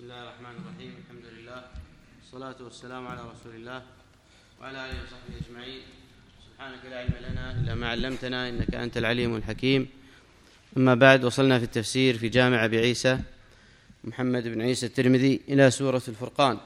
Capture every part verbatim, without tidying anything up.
الله الرحمن الرحيم. الحمد لله والصلاة والسلام على رسول الله وعلى آله وصحبه أجمعين. سبحانك لا علم لنا إلا ما علمتنا إنك أنت العليم الحكيم. أما بعد، وصلنا في التفسير في جامع أبي عيسى محمد بن عيسى الترمذي إلى سورة الفرقان.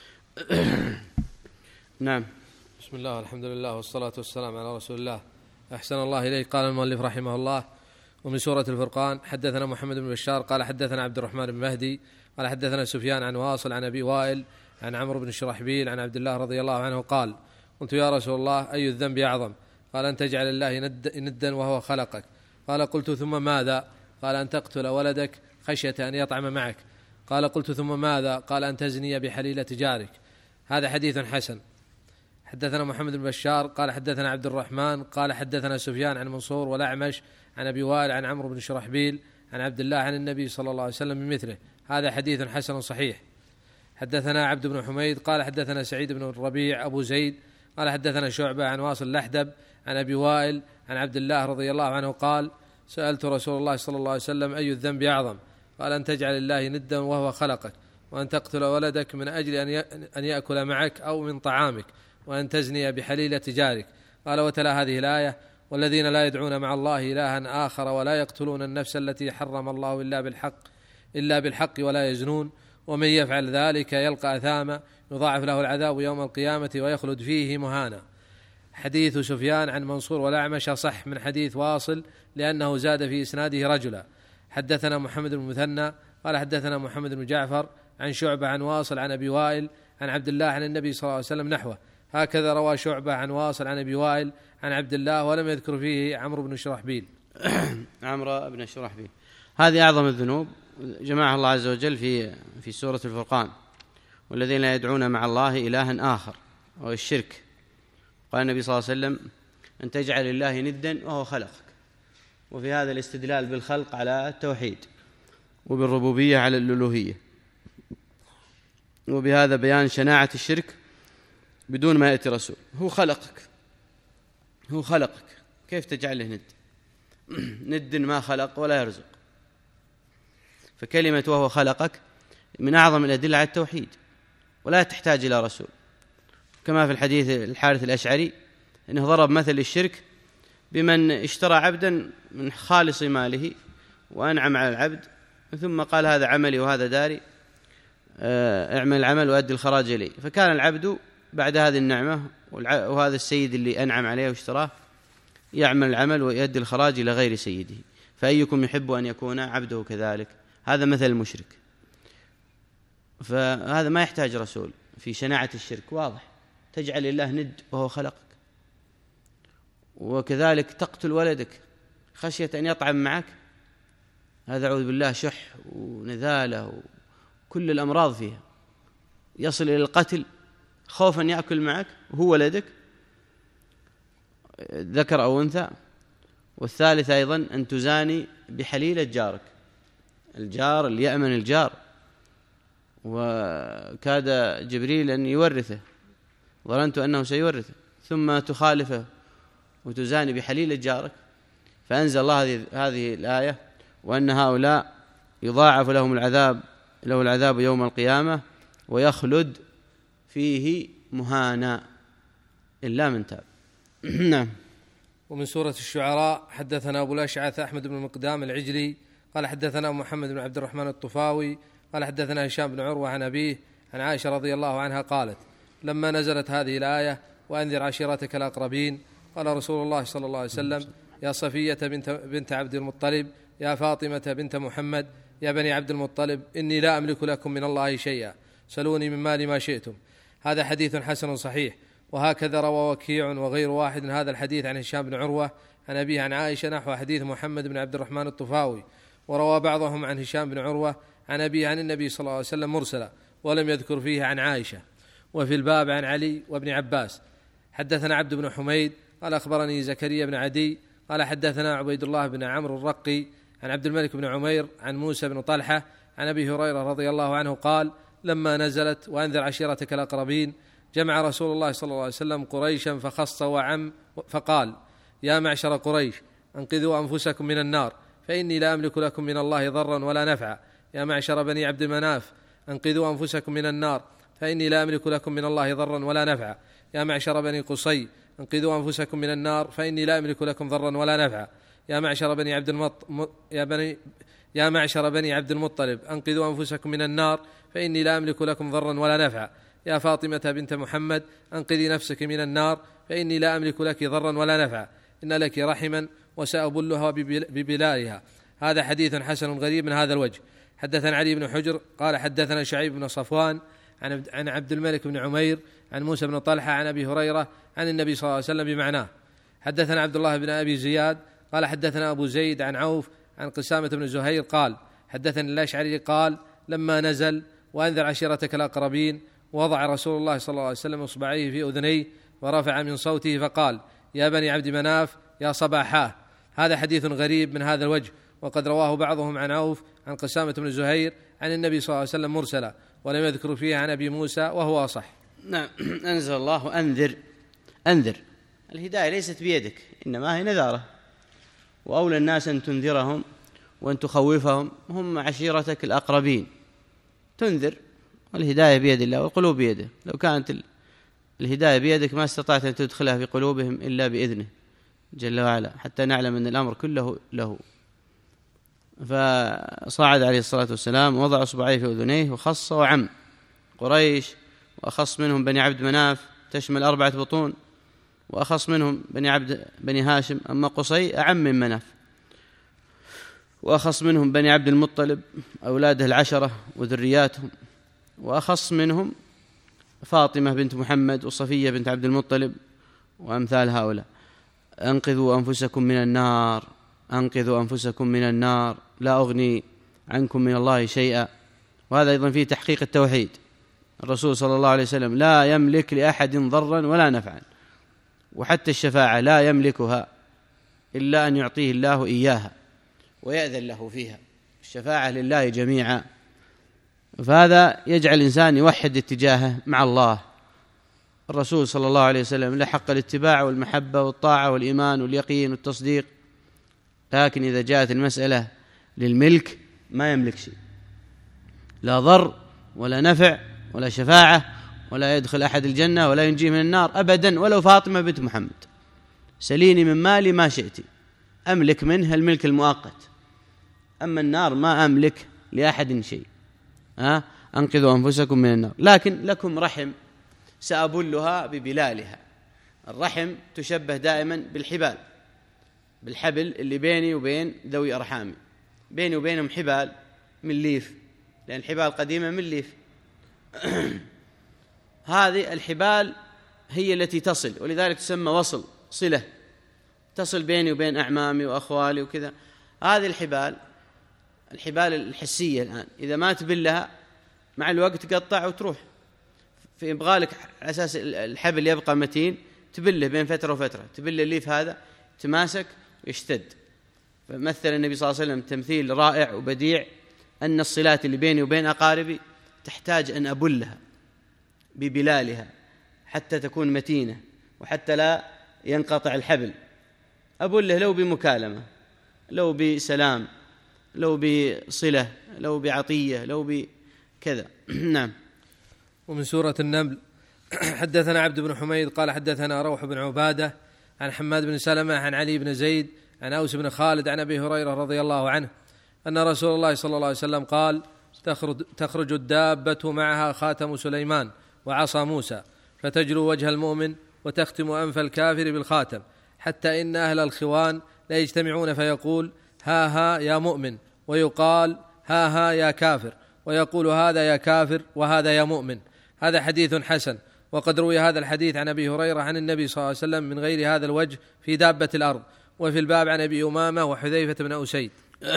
نعم. بسم الله والحمد لله والصلاة والسلام على رسول الله. أحسن الله إليك. قال المؤلف رحمه الله: ومن سورة الفرقان. حدثنا محمد بن بشار قال حدثنا عبد الرحمن بن مهدي قال حدثنا سفيان عن واصل عن أبي وائل عن عمرو بن شرحبيل عن عبد الله رضي الله عنه قال: قلت يا رسول الله أي الذنب أعظم؟ قال أن تجعل الله ندا وهو خلقك. قال قلت ثم ماذا؟ قال أن تقتل ولدك خشية أن يطعم معك. قال قلت ثم ماذا؟ قال أن تزني بحليلة جارك. هذا حديث حسن. حدثنا محمد بن بشار قال حدثنا عبد الرحمن قال حدثنا سفيان عن منصور والأعمش عن أبي وائل عن عمرو بن شرحبيل عن عبد الله عن النبي صلى الله عليه وسلم بمثله. هذا حديث حسن صحيح. حدثنا عبد بن حميد قال حدثنا سعيد بن الربيع أبو زيد قال حدثنا شعبة عن واصل اللحدب عن أبي وائل عن عبد الله رضي الله عنه قال: سألت رسول الله صلى الله عليه وسلم أي الذنب أعظم؟ قال أن تجعل الله ندا وهو خلقك، وأن تقتل ولدك من أجل أن يأكل معك أو من طعامك، وأن تزني بحليلة جارك. قال وتلا هذه الآية: والذين لا يدعون مع الله إلها آخر ولا يقتلون النفس التي حرم الله إلا بالحق إلا بالحق ولا يزنون ومن يفعل ذلك يلقى أثاما يضاعف له العذاب يوم القيامة ويخلد فيه مهانا. حديث سفيان عن منصور والأعمش صح من حديث واصل لأنه زاد في إسناده رجلا. حدثنا محمد بن مثنى قال حدثنا محمد بن جعفر عن شعبة عن واصل عن أبي وائل عن عبد الله عن النبي صلى الله عليه وسلم نحوه. هكذا روى شعبة عن واصل عن أبي وائل عن عبد الله ولم يذكر فيه عمرو بن شرحبيل. عمرو بن شرحبيل. هذه أعظم الذنوب جمعها الله عز وجل في في سورة الفرقان: والذين لا يدعون مع الله إلها آخر، وهو الشرك. قال النبي صلى الله عليه وسلم: أن تجعل الله ندا وهو خلقك. وفي هذا الاستدلال بالخلق على التوحيد، وبالربوبية على الألوهية، وبهذا بيان شناعة الشرك بدون ما يأتي رسول. هو خلقك هو خلقك كيف تجعله ند؟ ند ما خلق ولا يرزق. فكلمة وهو خلقك من أعظم الأدلة على التوحيد، ولا تحتاج إلى رسول، كما في الحديث الحارث الأشعري أنه ضرب مثل الشرك بمن اشترى عبدا من خالص ماله وأنعم على العبد، ثم قال: هذا عملي وهذا داري، اعمل العمل وأدي الخراج إلي. فكان العبد بعد هذه النعمة وهذا السيد اللي أنعم عليه واشتراه يعمل العمل ويؤدي الخراج إلى غير سيده. فأيكم يحب أن يكون عبده كذلك؟ هذا مثل المشرك. فهذا ما يحتاج رسول في شناعة الشرك، واضح. تجعل الله ند وهو خلقك. وكذلك تقتل ولدك خشية أن يطعم معك، هذا أعوذ بالله شح ونذالة وكل الأمراض فيها، يصل إلى القتل خوفا يأكل معك وهو ولدك ذكر أو أنثى. والثالث أيضا أن تزاني بحليلة جارك، الجار اللي يأمن الجار، وكاد جبريل أن يورثه، ظننت أنه سيورثه، ثم تخالفه وتزاني بحليلة جارك. فأنزل الله هذه الآية: وأن هؤلاء يضاعف لهم العذاب له العذاب يوم القيامة ويخلد فيه مهانا إلا من تاب. نعم. ومن سورة الشعراء. حدثنا أبو الأشعث أحمد بن مقدام العجلي قال حدثنا محمد بن عبد الرحمن الطفاوي قال حدثنا هشام بن عروة عن أبيه عن عائشة رضي الله عنها قالت: لما نزلت هذه الآية: وأنذر عشيرتك الأقربين، قال رسول الله صلى الله عليه وسلم: يا صفية بنت, بنت عبد المطلب، يا فاطمة بنت محمد، يا بني عبد المطلب، إني لا أملك لكم من الله شيئا، سلوني من مالي ما شئتم. هذا حديث حسن صحيح. وهكذا روى وكيع وغير واحد من هذا الحديث عن هشام بن عروة عن أبيه عن عائشة نحو حديث محمد بن عبد الرحمن الطفاوي. وروى بعضهم عن هشام بن عروة عن أبيه عن النبي صلى الله عليه وسلم مرسلا، ولم يذكر فيه عن عائشة. وفي الباب عن علي وابن عباس. حدثنا عبد بن حميد قال أخبرني زكريا بن عدي قال حدثنا عبيد الله بن عمرو الرقي عن عبد الملك بن عمير عن موسى بن طلحة عن أبي هريرة رضي الله عنه قال: لما نزلت وأنذر عشيرتك الأقربين، جمع رسول الله صلى الله عليه وسلم قريشا فخص وعم فقال: يا معشر قريش، أنقذوا أنفسكم من النار، فإني لا أملك لكم من الله ضرا ولا نفعا. يا معشر بني عبد مناف، أنقذوا أنفسكم من النار فإني لا أملك لكم من الله ضرا ولا نفعا. يا معشر بني قصي أنقذوا أنفسكم من النار فإني لا أملك لكم ضرا ولا نفعا. يا معشر بني عبد المط... يا بني يا معشر بني عبد المطلب أنقذوا أنفسكم من النار فإني لا أملك لكم ضرا ولا نفعا. يا فاطمة بنت محمد أنقذي نفسك من النار فإني لا أملك لك ضرا ولا نفعا. إن لك رحما وسأبلها ببلالها. هذا حديث حسن غريب من هذا الوجه. حدثنا علي بن حجر قال حدثنا شعيب بن صفوان عن عبد الملك بن عمير عن موسى بن طلحة عن أبي هريرة عن النبي صلى الله عليه وسلم بمعناه. حدثنا عبد الله بن أبي زياد قال حدثنا أبو زيد عن عوف عن قسامة بن زهير قال حدثني الأشعري قال لما نزل وأنذر عشيرتك الأقربين وضع رسول الله صلى الله عليه وسلم إصبعيه في أذنيه ورفع من صوته فقال يا بني عبد مناف يا صباحاه. هذا حديث غريب من هذا الوجه، وقد رواه بعضهم عن عوف عن قسامة بن زهير عن النبي صلى الله عليه وسلم مرسلا ولم يذكر فيه عن أبي موسى وهو أصح. نعم. أنزل الله أنذر أنذر. الهداية ليست بيدك، إنما هي نذارة، وأولى الناس أن تنذرهم وأن تخوفهم هم عشيرتك الأقربين. تنذر، والهداية بيد الله والقلوب بيده. لو كانت الهداية بيدك ما استطعت أن تدخلها في قلوبهم إلا بإذنه جل وعلا، حتى نعلم أن الأمر كله له. فصعد عليه الصلاة والسلام وضع أصبعيه في أذنيه وخص وعم قريش، وأخص منهم بني عبد مناف تشمل أربعة بطون، وأخص منهم بني عبد بني هاشم، أما قصي أعم من مناف، وأخص منهم بني عبد المطلب أولاده العشرة وذرياتهم، وأخص منهم فاطمة بنت محمد وصفية بنت عبد المطلب وأمثال هؤلاء. أنقذوا أنفسكم من النار أنقذوا أنفسكم من النار لا أغني عنكم من الله شيئا. وهذا أيضا فيه تحقيق التوحيد. الرسول صلى الله عليه وسلم لا يملك لأحد ضرا ولا نفعا، وحتى الشفاعة لا يملكها إلا أن يعطيه الله إياها ويأذن له فيها. الشفاعة لله جميعا. فهذا يجعل الإنسان يوحد اتجاهه مع الله. الرسول صلى الله عليه وسلم له حق الاتباع والمحبة والطاعة والإيمان واليقين والتصديق، لكن إذا جاءت المسألة للملك ما يملك شيء، لا ضر ولا نفع ولا شفاعة، ولا يدخل أحد الجنة ولا ينجيه من النار أبدا، ولو فاطمة بنت محمد. سليني من مالي ما شئت، أملك منها الملك المؤقت، أما النار ما أملك لأحد شيء. أه؟ أنقذوا أنفسكم من النار. لكن لكم رحم سأبلها ببلالها. الرحم تشبه دائما بالحبال، بالحبل اللي بيني وبين ذوي أرحامي، بيني وبينهم حبال من ليف، لأن الحبال قديمة من ليف. هذه الحبال هي التي تصل، ولذلك تسمى وصل، صلة، تصل بيني وبين أعمامي وأخوالي وكذا. هذه الحبال الحبال الحسية الآن إذا ما تبلها مع الوقت تقطع وتروح. في إبغالك على أساس الحبل يبقى متين تبله بين فترة وفترة، تبل الليف هذا تماسك ويشتد. فمثل النبي صلى الله عليه وسلم تمثيل رائع وبديع أن الصلات اللي بيني وبين أقاربي تحتاج أن أبلها ببلالها حتى تكون متينة وحتى لا ينقطع الحبل. أبله لو بمكالمة، لو بسلام، لو بصلة، لو بعطية، لو بكذا. نعم. ومن سورة النمل حدثنا عبد بن حميد قال حدثنا روح بن عبادة عن حماد بن سلمة عن علي بن زيد عن أوس بن خالد عن أبي هريرة رضي الله عنه أن رسول الله صلى الله عليه وسلم قال تخرج, تخرج الدابة معها خاتم سليمان وعصا موسى، فتجلو وجه المؤمن وتختم أنف الكافر بالخاتم، حتى إن أهل الخوان لا يجتمعون فيقول ها ها يا مؤمن، ويقال ها ها يا كافر، ويقول هذا يا كافر وهذا يا مؤمن. هذا حديث حسن. وقد روي هذا الحديث عن أبي هريرة عن النبي صلى الله عليه وسلم من غير هذا الوجه في دابة الأرض، وفي الباب عن أبي أمامة وحذيفة بن أسيد.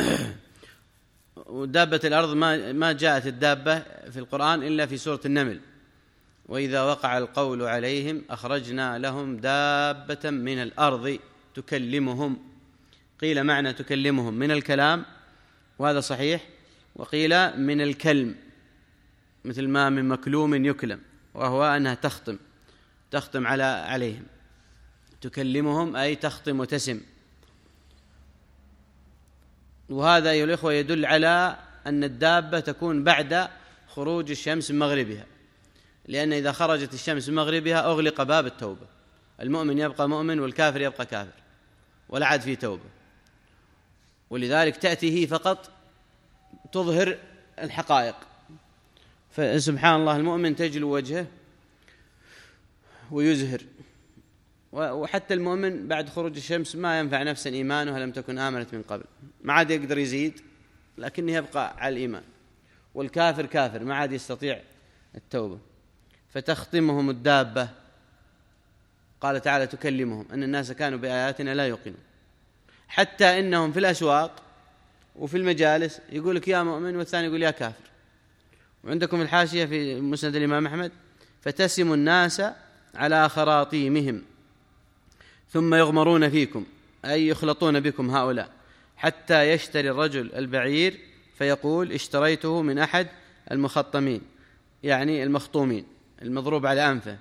ودابة الأرض ما ما جاءت الدابة في القرآن إلا في سورة النمل، وإذا وقع القول عليهم أخرجنا لهم دابة من الأرض تكلمهم. قيل معنى تكلمهم من الكلام وهذا صحيح، وقيل من الكلم مثل ما من مكلوم يكلم، وهو أنها تختم تختم على عليهم. تكلمهم أي تختم وتسم. وهذا أيها الإخوة يدل على أن الدابة تكون بعد خروج الشمس من مغربها، لأن إذا خرجت الشمس من مغربها أغلق باب التوبة، المؤمن يبقى مؤمن والكافر يبقى كافر ولا عاد فيه توبة، ولذلك تأتي هي فقط تظهر الحقائق. فسبحان الله المؤمن تجلو وجهه ويزهر، وحتى المؤمن بعد خروج الشمس ما ينفع نفسا إيمانها لم تكن آمنت من قبل، ما عاد يقدر يزيد لكنه يبقى على الإيمان، والكافر كافر ما عاد يستطيع التوبة. فتختمهم الدابة، قال تعالى تكلمهم أن الناس كانوا بآياتنا لا يوقنون، حتى إنهم في الأسواق وفي المجالس يقول لك يا مؤمن والثاني يقول يا كافر. وعندكم الحاشية في مسند الإمام أحمد فتسم الناس على خراطيمهم ثم يغمرون فيكم، أي يخلطون بكم هؤلاء، حتى يشتري الرجل البعير فيقول اشتريته من أحد المخطمين، يعني المخطومين المضروب على أنفه.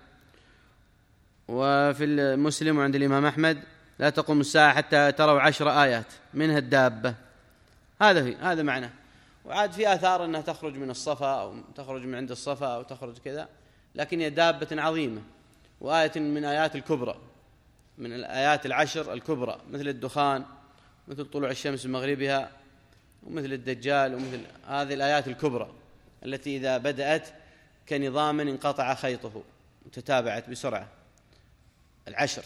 وفي المسلم وعند الإمام أحمد لا تقوم الساعة حتى تروا عشر آيات منها الدابة. هذا في هذا معناه. وعاد في آثار أنها تخرج من الصفا أو تخرج من عند الصفا أو تخرج كذا، لكن هي دابة عظيمة وآية من آيات الكبرى، من الآيات العشر الكبرى، مثل الدخان، مثل طلوع الشمس من مغربها، ومثل الدجال، ومثل هذه الآيات الكبرى التي إذا بدأت كنظام انقطع خيطه وتتابعت بسرعة، العشر.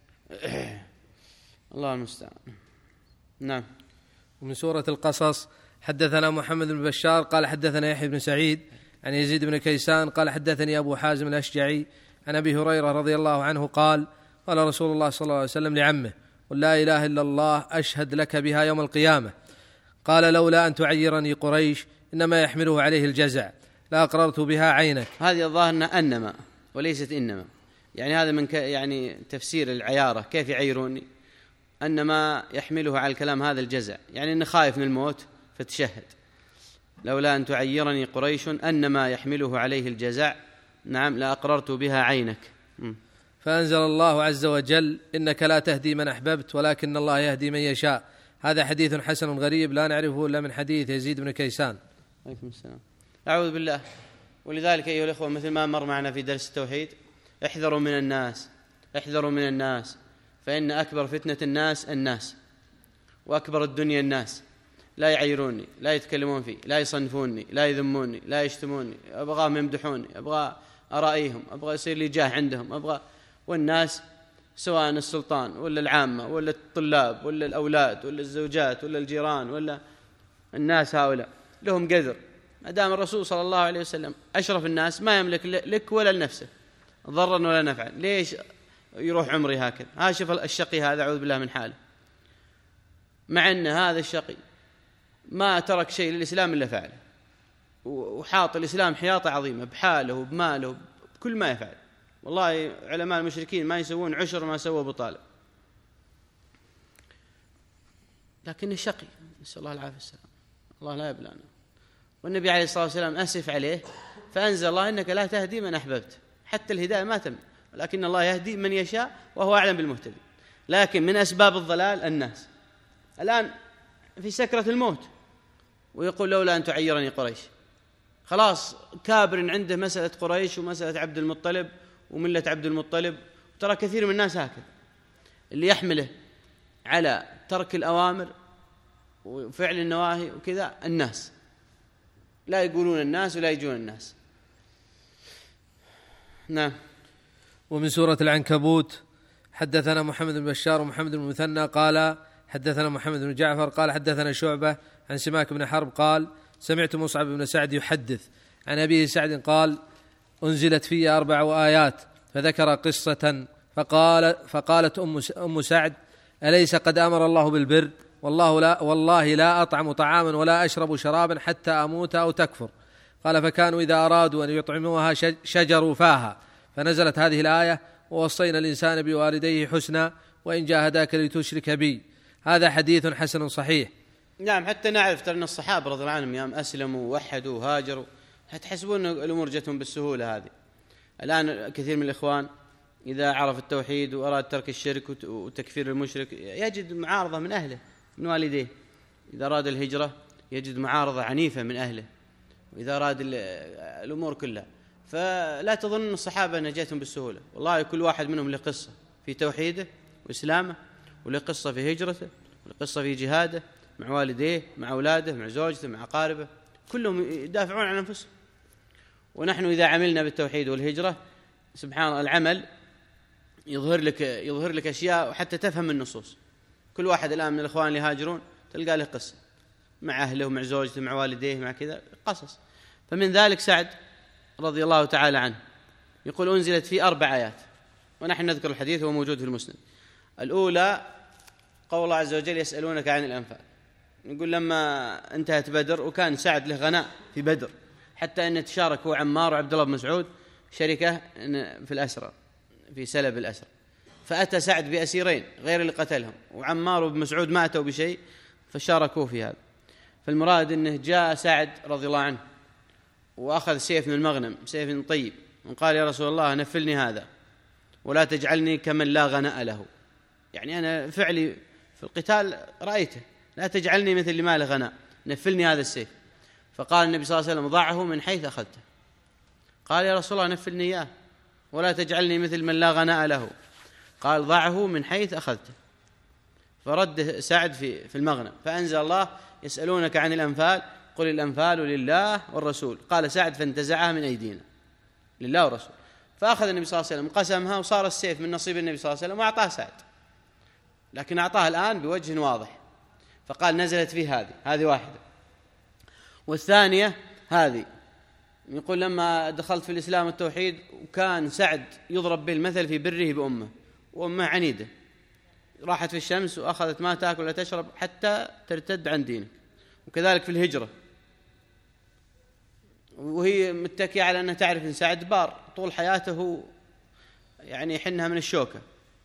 الله المستعان. نعم. ومن سورة القصص حدثنا محمد بن بشار قال حدثنا يحيى بن سعيد عن يزيد بن كيسان قال حدثني أبو حازم الأشجعي عن أبي هريرة رضي الله عنه قال قال رسول الله صلى الله عليه وسلم لعمه قل لا إله إلا الله أشهد لك بها يوم القيامة. قال لولا أن تعيرني قريش إنما يحمله عليه الجزع لا أقررت بها عينك. هذه الظاهر أنما وليست إنما، يعني هذا من ك... يعني تفسير العيارة، كيف يعيروني؟ أنما يحمله على الكلام هذا الجزع، يعني أنه خايف من الموت فتشهد. لولا أن تعيرني قريش أنما يحمله عليه الجزع، نعم لا أقررت بها عينك. م. فأنزل الله عز وجل إنك لا تهدي من أحببت ولكن الله يهدي من يشاء. هذا حديث حسن غريب لا نعرفه إلا من حديث يزيد بن كيسان. عليكم السلام. أعوذ بالله. ولذلك أيها الأخوة مثل ما مر معنا في درس التوحيد، احذروا من الناس، احذروا من الناس، فإن أكبر فتنة الناس الناس، وأكبر الدنيا الناس. لا يعيروني، لا يتكلمون فيه، لا يصنفوني، لا يذموني، لا يشتموني، أبغاهم يمدحوني، أبغى أرائيهم، أبغى يصير لي جاه عندهم، أبغى. والناس سواء السلطان ولا العامة ولا الطلاب ولا الأولاد ولا الزوجات ولا الجيران ولا الناس، هؤلاء لهم قدر. ما دام الرسول صلى الله عليه وسلم أشرف الناس ما يملك لك ولا لنفسه ضرا ولا نفعا، ليش يروح عمري هكذا؟ ها شوف الشقي هذا أعوذ بالله من حاله، مع أن هذا الشقي ما ترك شيء للإسلام إلا فعله، وحاط الإسلام حياطة عظيمة بحاله وبماله بكل ما يفعل. والله علماء المشركين ما يسوون عشر ما سوى أبو طالب، لكنه شقي، نسأل الله العافية والسلام، الله لا يبلانا. والنبي عليه الصلاة والسلام أسف عليه فأنزل الله إنك لا تهدي من أحببت، حتى الهداية ما تم، لكن الله يهدي من يشاء وهو أعلم بالمهتدين. لكن من أسباب الضلال الناس الآن في سكرة الموت ويقول لولا أن تعيرني قريش، خلاص كابر عنده مسألة قريش ومسألة عبد المطلب وملة عبد المطلب. ترى كثير من الناس هكذا، اللي يحمله على ترك الأوامر وفعل النواهي وكذا الناس، لا يقولون الناس ولا يجون الناس. نعم. ومن سورة العنكبوت حدثنا محمد بن بشار ومحمد بن مثنى قال حدثنا محمد بن جعفر قال حدثنا شعبة عن سماك بن حرب قال سمعت مصعب بن سعد يحدث عن أبيه سعد قال أنزلت في أربع آيات، فذكر قصة فقال فقالت أم أم سعد أليس قد أمر الله بالبر؟ والله لا والله لا أطعم طعاما ولا أشرب شرابا حتى أموت أو تكفر. قال فكانوا إذا أرادوا أن يطعموها شجروا فاها، فنزلت هذه الآية ووصينا الإنسان بوالديه حسنا وإن جاهداك لتشرك بي. هذا حديث حسن صحيح. نعم. حتى نعرف ترى أن الصحابة رضي الله عنهم يوم أسلموا ووحدوا وهاجروا هتحسبون الأمور جتهم بالسهولة هذه. الآن كثير من الإخوان إذا عرف التوحيد وأراد ترك الشرك وتكفير المشرك يجد معارضة من أهله من والديه. إذا أراد الهجرة يجد معارضة عنيفة من أهله، وإذا أراد الأمور كلها. فلا تظن الصحابة نجاتهم بالسهولة، والله كل واحد منهم له قصة في توحيده وإسلامه، وله قصة في هجرته، وله قصة في جهاده مع والديه، مع أولاده، مع زوجته، مع أقاربه، كلهم يدافعون عن أنفسهم. ونحن إذا عملنا بالتوحيد والهجرة سبحان الله العمل يظهر لك يظهر لك أشياء وحتى تفهم النصوص. كل واحد الآن من الإخوان اللي هاجرون تلقى له قصة مع أهله ومع زوجته مع والديه مع كذا قصص. فمن ذلك سعد رضي الله تعالى عنه يقول أنزلت في أربع آيات، ونحن نذكر الحديث هو موجود في المسند. الأولى قول الله عز وجل يسألونك عن الأنفال. نقول لما انتهت بدر وكان سعد له غناء في بدر، حتى أن تشارك هو عمار وعبد الله بن مسعود شركة في الأسرى في سلب الأسرى، فأتى سعد بأسيرين غير اللي قتلهم، وعمار وابن مسعود ما أتوا بشيء فشاركوه في هذا. فالمراد أنه جاء سعد رضي الله عنه وأخذ سيف من المغنم، سيف طيب، وقال يا رسول الله نفلني هذا ولا تجعلني كمن لا غناء له، يعني أنا فعلي في القتال رأيته، لا تجعلني مثل اللي ما له غناء، نفلني هذا السيف. فقال النبي صلى الله عليه وسلم ضعه من حيث أخذته. قال يا رسول الله نفلني إياه ولا تجعلني مثل من لا غناء له. قال ضعه من حيث أخذته. فرد سعد في في المغنم، فأنزل الله يسألونك عن الأنفال قل الأنفال لله والرسول. قال سعد فانتزعها من أيدينا لله والرسول. فأخذ النبي صلى الله عليه وسلم قسمها، وصار السيف من نصيب النبي صلى الله عليه وسلم وأعطاه سعد، لكن أعطاه الآن بوجه واضح. فقال نزلت فيه هذه هذه واحدة. والثانية هذه يقول لما دخلت في الإسلام والتوحيد وكان سعد يضرب به المثل في بره بأمه، وأمه عنيدة راحت في الشمس وأخذت ما تأكل ولا تشرب حتى ترتد عن دينك. وكذلك في الهجرة، وهي متكئة على أنها تعرف أن سعد بار طول حياته يعني يحنها من الشوكة،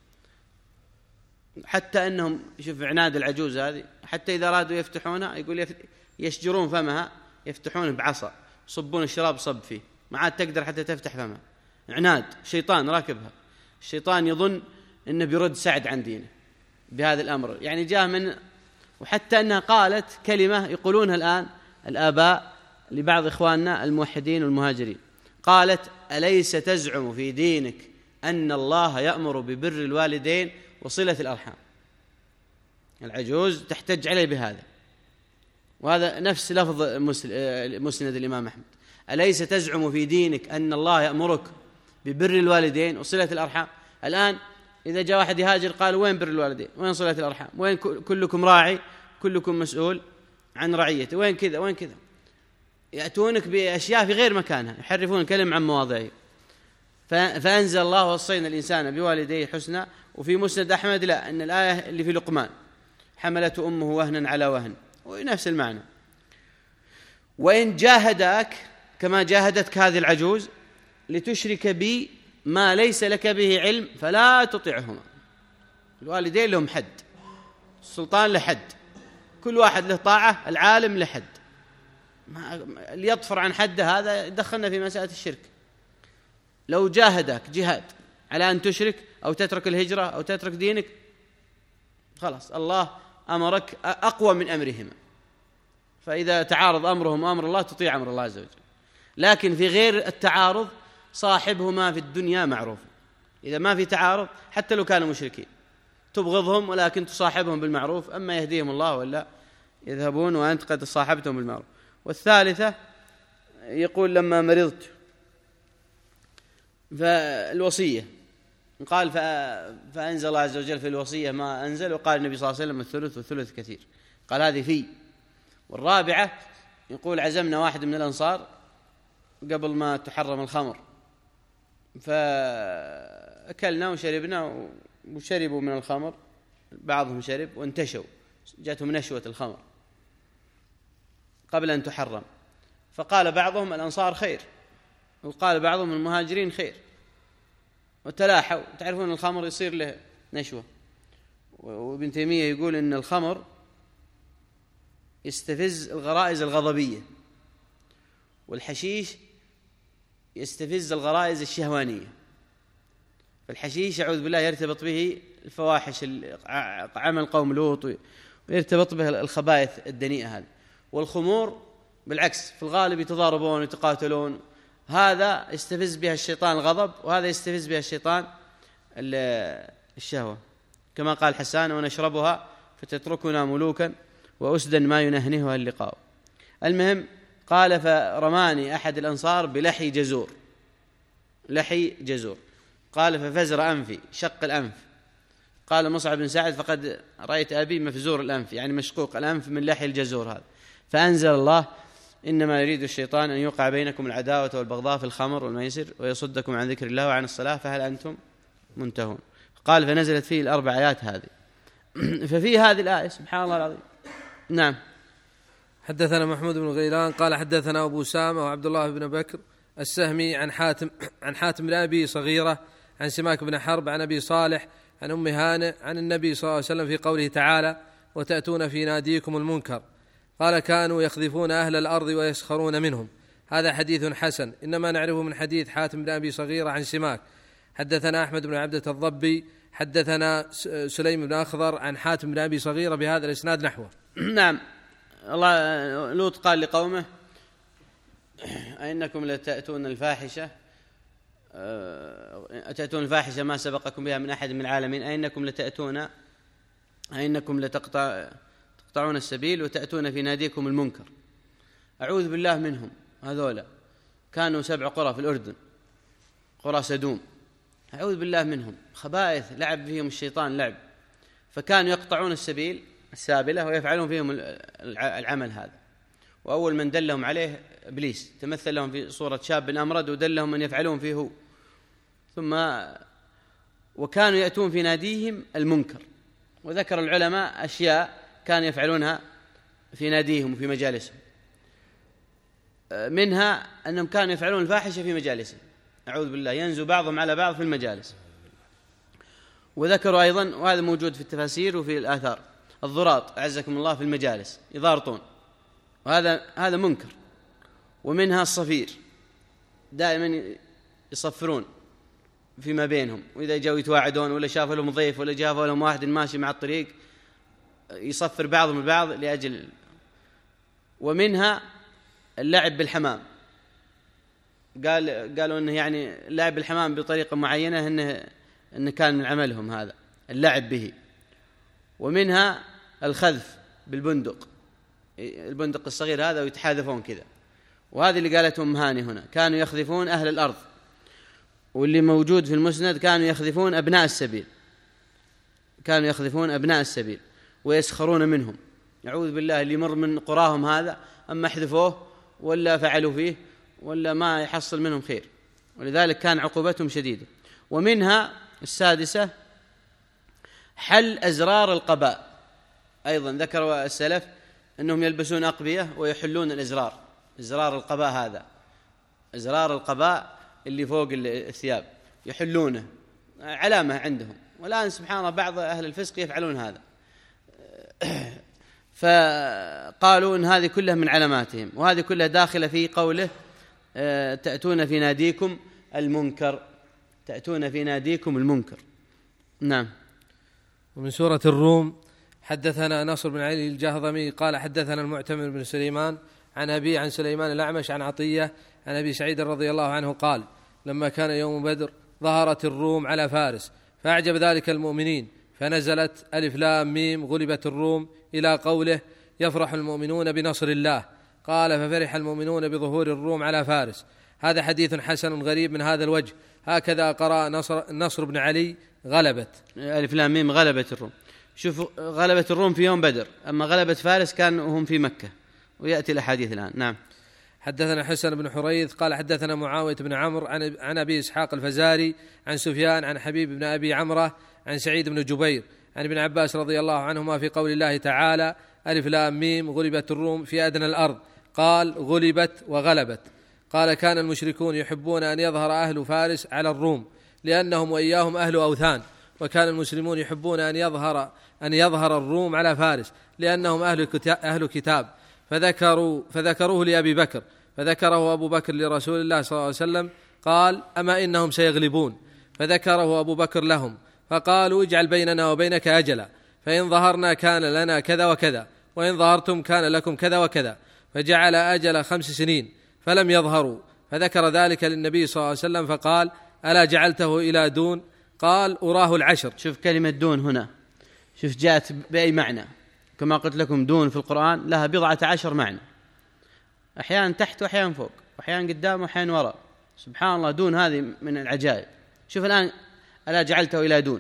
حتى أنهم شوف عناد العجوز هذه، حتى إذا أرادوا يفتحونها يقول يشجرون فمها يفتحونه بعصا يصبون الشراب صب فيه، ما عاد تقدر حتى تفتح فمها. عناد شيطان راكبها، الشيطان يظن أنه بيرد سعد عن دينه بهذا الأمر، يعني جاء من. وحتى أنها قالت كلمة يقولونها الآن الآباء لبعض إخواننا الموحدين والمهاجرين، قالت أليس تزعم في دينك أن الله يأمر ببر الوالدين وصلة الأرحام؟ العجوز تحتج عليه بهذا، وهذا نفس لفظ مسند الإمام أحمد، أليس تزعم في دينك أن الله يأمرك ببر الوالدين وصلة الأرحام؟ الآن إذا جاء واحد يهاجر قال وين بر الوالدين، وين صلة الأرحام، وين كلكم راعي كلكم مسؤول عن رعيته، وين كذا وين كذا، يأتونك بأشياء في غير مكانها، يحرفون الكلم عن مواضعه. فأنزل الله وصينا الإنسان بوالديه حسنا. وفي مسند أحمد لا، أن الآية اللي في لقمان حملته أمه وهنا على وهن، ونفس المعنى. وإن جاهداك كما جاهدتك هذه العجوز لتشرك بي ما ليس لك به علم فلا تطعهما. الوالدين لهم حد، السلطان له حد، كل واحد له طاعة، العالم له حد، اللي يطفر عن حده هذا دخلنا في مسألة الشرك. لو جاهدك جهاد على أن تشرك أو تترك الهجرة أو تترك دينك، خلاص الله أمرك أقوى من أمرهما، فإذا تعارض أمرهم وأمر الله تطيع أمر الله عز وجل. لكن في غير التعارض صاحبهما في الدنيا معروف، إذا ما في تعارض حتى لو كانوا مشركين تبغضهم ولكن تصاحبهم بالمعروف، أما يهديهم الله ولا يذهبون وأنت قد صاحبتهم بالمعروف. والثالثة يقول لما مرضت فالوصية قال فأنزل الله عز وجل في الوصية ما أنزل، وقال النبي صلى الله عليه وسلم الثلث والثلث كثير، قال هذه في. والرابعة يقول عزمنا واحد من الأنصار قبل ما تحرم الخمر، فأكلنا وشربنا وشربوا من الخمر، بعضهم شرب وانتشوا، جاتهم نشوة الخمر قبل أن تحرم، فقال بعضهم الأنصار خير وقال بعضهم المهاجرين خير، وتلاحوا. تعرفون الخمر يصير له نشوة، وابن تيمية يقول إن الخمر يستفز الغرائز الغضبية، والحشيش يستفز الغرائز الشهوانية. فالحشيش أعوذ بالله يرتبط به الفواحش، عمل قوم لوط، ويرتبط به الخبائث الدنيئة هذه. والخمور بالعكس في الغالب يتضاربون ويتقاتلون. هذا يستفز بها الشيطان الغضب، وهذا يستفز بها الشيطان الشهوة، كما قال حسان: ونشربها فتتركنا ملوكا وأسدا ما ينهنهها اللقاء. المهم قال: فرماني أحد الأنصار بلحي جزور، لحي جزور، قال: ففزر أنفي، شق الأنف. قال مصعب بن سعد: فقد رأيت أبي مفزور الأنف، يعني مشقوق الأنف من لحي الجزور هذا. فأنزل الله: إنما يريد الشيطان أن يوقع بينكم العداوة والبغضاء في الخمر والميسر ويصدكم عن ذكر الله وعن الصلاة فهل أنتم منتهون. قال: فنزلت فيه الأربع آيات هذه. ففي هذه الآية سبحان الله العظيم. نعم. حدثنا محمود بن غيلان قال حدثنا أبو سامة وعبد الله بن بكر السهمي عن حاتم عن حاتم بن أبي صغيرة عن سماك بن حرب عن أبي صالح عن أم هانئ عن النبي صلى الله عليه وسلم في قوله تعالى: وتأتون في ناديكم المنكر. قال: كانوا يخذفون أهل الأرض ويسخرون منهم. هذا حديث حسن، إنما نعرفه من حديث حاتم بن أبي صغيرة عن سماك. حدثنا أحمد بن عبدة الضبي حدثنا سليم بن أخضر عن حاتم بن أبي صغيرة بهذا الإسناد نحوه. نعم. الله لوط قال لقومه: أئنكم لتأتون الفاحشة أتأتون الفاحشة ما سبقكم بها من أحد من العالمين، أئنكم لتأتون أئنكم لتقطع تقطعون السبيل وتأتون في ناديكم المنكر. أعوذ بالله منهم، هذولا كانوا سبع قرى في الأردن، قرى سدوم، أعوذ بالله منهم، خبائث لعب فيهم الشيطان لعب، فكانوا يقطعون السبيل السابلة ويفعلون فيهم العمل هذا. وأول من دلهم عليه إبليس، تمثل لهم في صورة شاب أمرد ودلهم من يفعلون فيه هو. ثم وكانوا يأتون في ناديهم المنكر، وذكر العلماء أشياء كانوا يفعلونها في ناديهم وفي مجالسهم، منها أنهم كانوا يفعلون الفاحشة في مجالسهم، أعوذ بالله، ينزو بعضهم على بعض في المجالس. وذكروا أيضا، وهذا موجود في التفاسير وفي الآثار، الضراط أعزكم الله في المجالس يضارطون، وهذا هذا منكر. ومنها الصفير، دائما يصفرون فيما بينهم، وإذا جاءوا يتواعدون ولا شافوا لهم ضيف ولا شافوا لهم واحد ماشي مع الطريق يصفر بعضهم البعض لأجل. ومنها اللعب بالحمام، قال قالوا انه يعني اللعب بالحمام بطريقه معينه انه انه كان من عملهم هذا اللعب به. ومنها الخذف بالبندق، البندق الصغير هذا، ويتحاذفون كذا. وهذه اللي قالته أم هاني هنا، كانوا يخذفون أهل الأرض. واللي موجود في المسند كانوا يخذفون أبناء السبيل، كانوا يخذفون أبناء السبيل ويسخرون منهم. يعوذ بالله، اللي يمر من قراهم هذا أما حذفوه ولا فعلوا فيه ولا ما يحصل منهم خير، ولذلك كان عقوبتهم شديدة. ومنها السادسة حل أزرار القباء، أيضا ذكر السلف أنهم يلبسون أقبية ويحلون الأزرار، أزرار القباء هذا، أزرار القباء اللي فوق الثياب يحلونه، علامة عندهم. والآن سبحان الله بعض أهل الفسق يفعلون هذا، فقالوا إن هذه كلها من علاماتهم، وهذه كلها داخلة في قوله تأتون في ناديكم المنكر، تأتون في ناديكم المنكر. نعم. ومن سورة الروم حدثنا نصر بن علي الجهضمي قال حدثنا المعتمر بن سليمان عن أبي عن سليمان الأعمش عن عطية عن أبي سعيد رضي الله عنه قال: لما كان يوم بدر ظهرت الروم على فارس فأعجب ذلك المؤمنين، فنزلت ألف لام ميم غلبت الروم إلى قوله: يفرح المؤمنون بنصر الله. قال: ففرح المؤمنون بظهور الروم على فارس. هذا حديث حسن غريب من هذا الوجه. هكذا قرأ نصر, نصر بن علي غلبت ألف لام ميم غلبت الروم. شوفوا، غلبت الروم في يوم بدر، أما غلبت فارس كانوا هم في مكة، ويأتي الأحاديث الآن. نعم. حدثنا حسن بن حريث قال حدثنا معاوية بن عمرو عن, عن أبي إسحاق الفزاري عن سفيان عن حبيب بن أبي عمرة عن سعيد بن جبير عن ابن عباس رضي الله عنهما في قول الله تعالى: ألف لام ميم غلبت الروم في أدنى الأرض. قال: غلبت وغلبت. قال: كان المشركون يحبون أن يظهر أهل فارس على الروم لأنهم وإياهم أهل أوثان، وكان المسلمون يحبون أن يظهر أن يظهر الروم على فارس لأنهم أهل كتاب، فذكروا فذكروه لأبي بكر، فذكره أبو بكر لرسول الله صلى الله عليه وسلم، قال: أما إنهم سيغلبون، فذكره أبو بكر لهم، فقالوا: اجعل بيننا وبينك أجلا، فإن ظهرنا كان لنا كذا وكذا، وإن ظهرتم كان لكم كذا وكذا. فجعل أجل خمس سنين فلم يظهروا، فذكر ذلك للنبي صلى الله عليه وسلم فقال: ألا جعلته إلى دون؟ قال: أراه العشر. شوف كلمة دون هنا، شوف جاءت بأي معنى. كما قلت لكم دون في القرآن لها بضعة عشر معنى، أحيانا تحت وأحيانا فوق وأحيانا قدام وأحيانا وراء. سبحان الله، دون هذه من العجائب. شوف الآن: ألا جعلته إلى دون،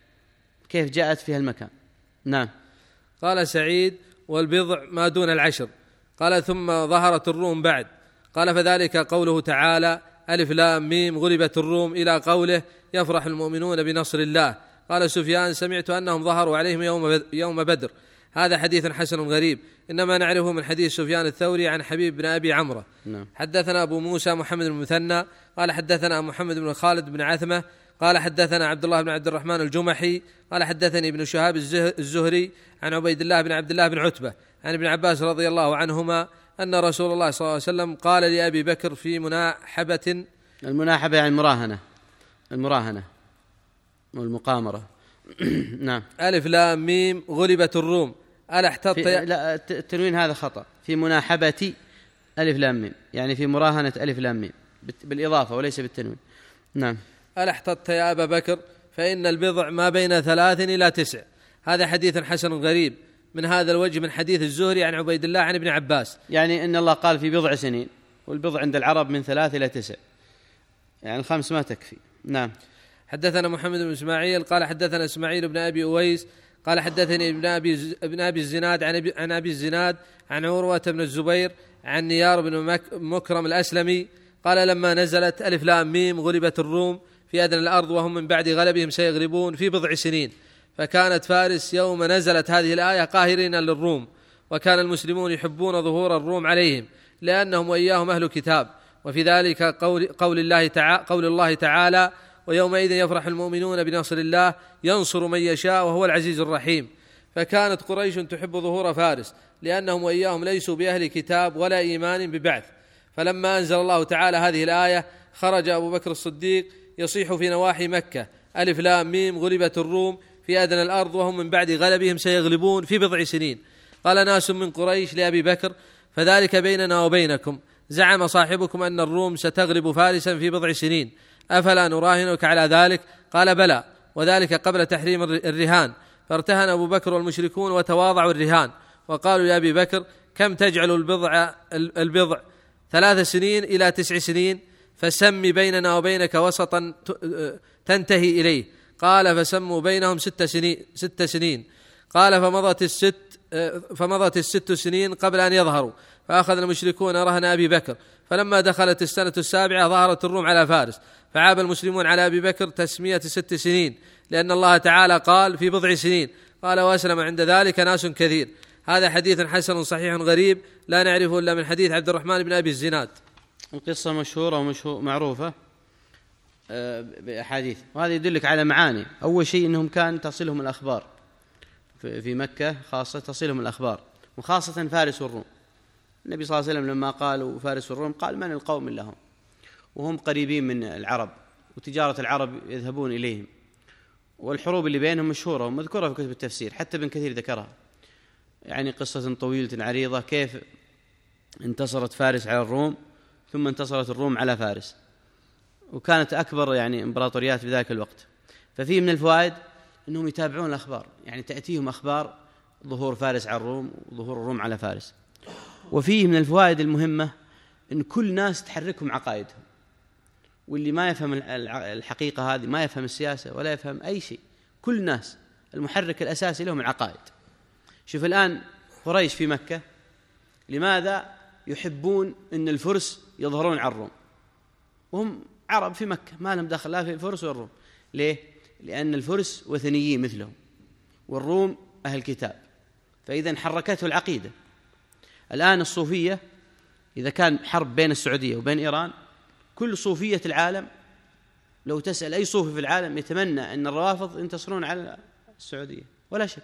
كيف جاءت في هالمكان. نعم. قال سعيد: والبضع ما دون العشر. قال: ثم ظهرت الروم بعد. قال: فذلك قوله تعالى: ألف لام ميم غلبت الروم، إلى قوله: يفرح المؤمنون بنصر الله. قال سفيان: سمعت أنهم ظهروا عليهم يوم بدر. هذا حديث حسن غريب، إنما نعرفه من حديث سفيان الثوري عن حبيب بن أبي عمرو. نعم. حدثنا أبو موسى محمد بن المثنى قال حدثنا محمد بن خالد بن عثمة قال حدثنا عبد الله بن عبد الرحمن الجمحي قال حدثني ابن شهاب الزهري عن عبيد الله بن عبد الله بن عتبة عن ابن عباس رضي الله عنهما أن رسول الله صلى الله عليه وسلم قال لأبي بكر في مناحبة. المناحبة يعني المراهنة، المراهنة والمقامرة. نعم. ألف لام ميم غلبت الروم ألا احتط. لا، التنوين هذا خطأ، في مناحبة ألف لام ميم، يعني في مراهنة ألف لام ميم بالإضافة وليس بالتنوين. نعم. ألا احتط يا أبا بكر فإن البضع ما بين ثلاث إلى تسع. هذا حديث حسن غريب من هذا الوجه من حديث الزهري عن عبيد الله عن ابن عباس، يعني إن الله قال في بضع سنين، والبضع عند العرب من ثلاث إلى تسع، يعني الخمس ما تكفي. نعم. حدثنا محمد بن إسماعيل قال حدثنا إسماعيل بن أبي أويس قال حدثني ابن أبي, ابن أبي الزناد عن أبي, عن أبي الزناد عن عروة بن الزبير عن نيار بن مك مكرم الأسلمي قال لما نزلت ألف لام ميم غلبت الروم في أدنى الأرض وهم من بعد غلبهم سيغلبون في بضع سنين، فكانت فارس يوم نزلت هذه الآية قاهرين للروم، وكان المسلمون يحبون ظهور الروم عليهم لأنهم وإياهم أهل كتاب. وفي ذلك قول, قول, الله تعالى قول الله تعالى ويومئذ يفرح المؤمنون بنصر الله ينصر من يشاء وهو العزيز الرحيم. فكانت قريش تحب ظهور فارس لأنهم وإياهم ليسوا بأهل كتاب ولا إيمان ببعث. فلما أنزل الله تعالى هذه الآية خرج أبو بكر الصديق يصيح في نواحي مكة ألف لام ميم غلبت الروم في أدنى الأرض وهم من بعد غلبهم سيغلبون في بضع سنين. قال ناس من قريش لأبي بكر فذلك بيننا وبينكم، زعم صاحبكم أن الروم ستغلب فارسا في بضع سنين، أفلا نراهنك على ذلك؟ قال بلى، وذلك قبل تحريم الرهان. فارتهن أبو بكر والمشركون وتواضعوا الرهان وقالوا يا أبي بكر كم تجعل البضع, البضع ثلاث سنين إلى تسع سنين، فسم بيننا وبينك وسطا تنتهي إليه. قال فسموا بينهم ست سنين, ست سنين. قال فمضت الست, فمضت الست سنين قبل أن يظهروا، فأخذ المشركون رهن أبي بكر. فلما دخلت السنة السابعة ظهرت الروم على فارس، فعاب المسلمون على أبي بكر تسمية ست سنين لأن الله تعالى قال في بضع سنين. قال وأسلم عند ذلك ناس كثير. هذا حديث حسن صحيح غريب لا نعرفه إلا من حديث عبد الرحمن بن أبي الزناد. القصة مشهورة ومشهور معروفة بأحاديث، وهذا يدلك على معاني. أول شيء أنهم كان تصلهم الأخبار في مكة خاصة، تصلهم الأخبار، وخاصة فارس والروم. النبي صلى الله عليه وسلم لما قالوا فارس والروم قال من القوم لهم، وهم قريبين من العرب وتجارة العرب يذهبون إليهم، والحروب اللي بينهم مشهورة ومذكورة في كتب التفسير، حتى ابن كثير ذكرها، يعني قصة طويلة عريضة كيف انتصرت فارس على الروم ثم انتصرت الروم على فارس، وكانت أكبر يعني إمبراطوريات في ذلك الوقت. ففيه من الفوائد أنهم يتابعون الأخبار، يعني تأتيهم أخبار ظهور فارس على الروم وظهور الروم على فارس. وفيه من الفوائد المهمة أن كل ناس تحركهم عقائدهم، واللي ما يفهم الحقيقة هذه ما يفهم السياسة ولا يفهم أي شيء. كل الناس المحرك الأساسي لهم العقائد. شوف الآن قريش في مكة لماذا يحبون أن الفرس يظهرون على الروم وهم عرب في مكة ما لهم دخل لا في الفرس والروم؟ ليه؟ لأن الفرس وثنيين مثلهم والروم أهل كتاب، فإذا حركته العقيدة. الآن الصوفية إذا كان حرب بين السعودية وبين إيران، كل صوفية العالم لو تسأل أي صوفي في العالم يتمنى أن الروافض ينتصرون على السعودية ولا شك.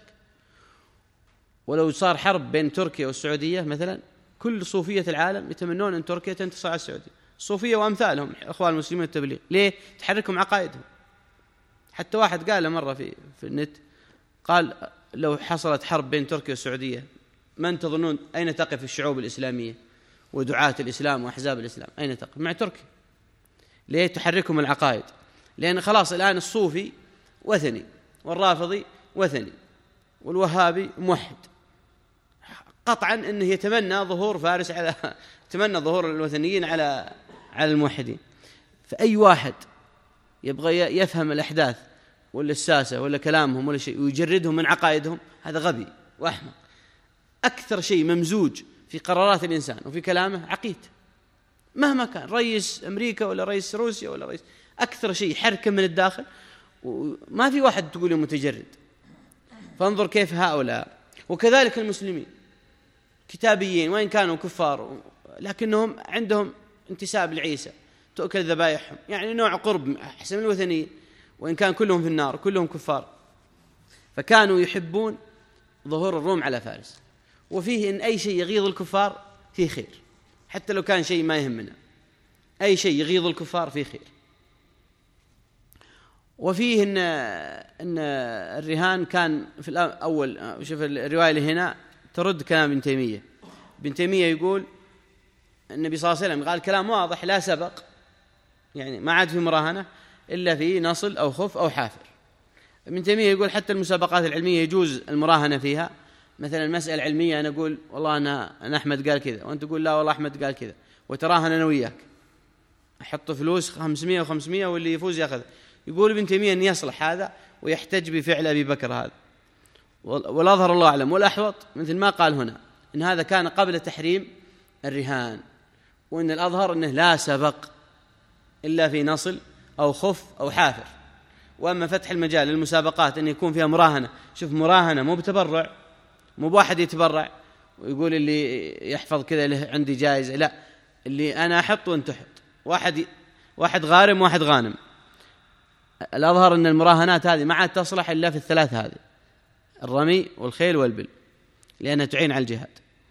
ولو صار حرب بين تركيا والسعودية مثلا، كل صوفية العالم يتمنون أن تركيا تنتصر على السعودية. الصوفية وأمثالهم إخوان المسلمين التبليغ، ليه؟ تحركهم عقائدهم. حتى واحد قال مرة في, في النت، قال لو حصلت حرب بين تركيا والسعودية من تظنون أين تقف الشعوب الإسلامية ودعاة الإسلام وأحزاب الإسلام؟ أين تقف؟ مع تركيا. ليه؟ تحركهم العقائد، لأن خلاص الآن الصوفي وثني، والرافضي وثني، والوهابي موحد، قطعا أنه يتمنى ظهور فارس على يتمنى ظهور الوثنيين على على الموحدين. فأي واحد يبغى يفهم الأحداث ولا الساسة ولا كلامهم ولا شيء ويجردهم من عقائدهم، هذا غبي وأحمق. أكثر شيء ممزوج في قرارات الإنسان وفي كلامه عقيد، مهما كان رئيس أمريكا ولا رئيس روسيا ولا رئيس، أكثر شيء حركة من الداخل، وما في واحد تقول متجرد. فانظر كيف هؤلاء. وكذلك المسلمين كتابيين وإن كانوا كفار، لكنهم عندهم انتساب لعيسى، تؤكل ذبائحهم، يعني نوع قرب أحسن من الوثنيين، وإن كان كلهم في النار كلهم كفار. فكانوا يحبون ظهور الروم على فارس، وفيه إن أي شيء يغيظ الكفار فيه خير، حتى لو كان شيء ما يهمنا، أي شيء يغيظ الكفار فيه خير. وفيه إن, إن الرهان كان في الأول، شوف الرواية اللي هنا ترد كلام ابن تيمية. ابن تيمية يقول النبي صلى الله عليه وسلم قال كلام واضح لا سبق، يعني ما عاد في مراهنة إلا في نصل أو خف أو حافر. ابن تيمية يقول حتى المسابقات العلمية يجوز المراهنة فيها، مثلا المسألة علمية أنا أقول والله أنا, أنا أحمد قال كذا، وأنت تقول لا والله أحمد قال كذا، وتراهن أنا وياك، أحط فلوس خمسمائة وخمسمائة واللي يفوز يأخذ. يقول ابن تيمية أن يصلح هذا ويحتج بفعل أبي بكر هذا، والأظهر الله أعلم والأحوط مثل ما قال هنا إن هذا كان قبل تحريم الرهان، وإن الأظهر أنه لا سبق إلا في نصل أو خف أو حافر. وأما فتح المجال للمسابقات أن يكون فيها مراهنة، شوف مراهنة مو بتبرع، مو بواحد يتبرع ويقول اللي يحفظ كذا له عندي جائزة، لا، اللي أنا أحط وأنت تحط، واحد واحد غارم واحد غانم. الأظهر أن المراهنات هذه ما عاد تصلح إلا في الثلاث هذه، الرمي والخيل والبل، لأنها تعين على الجهاد.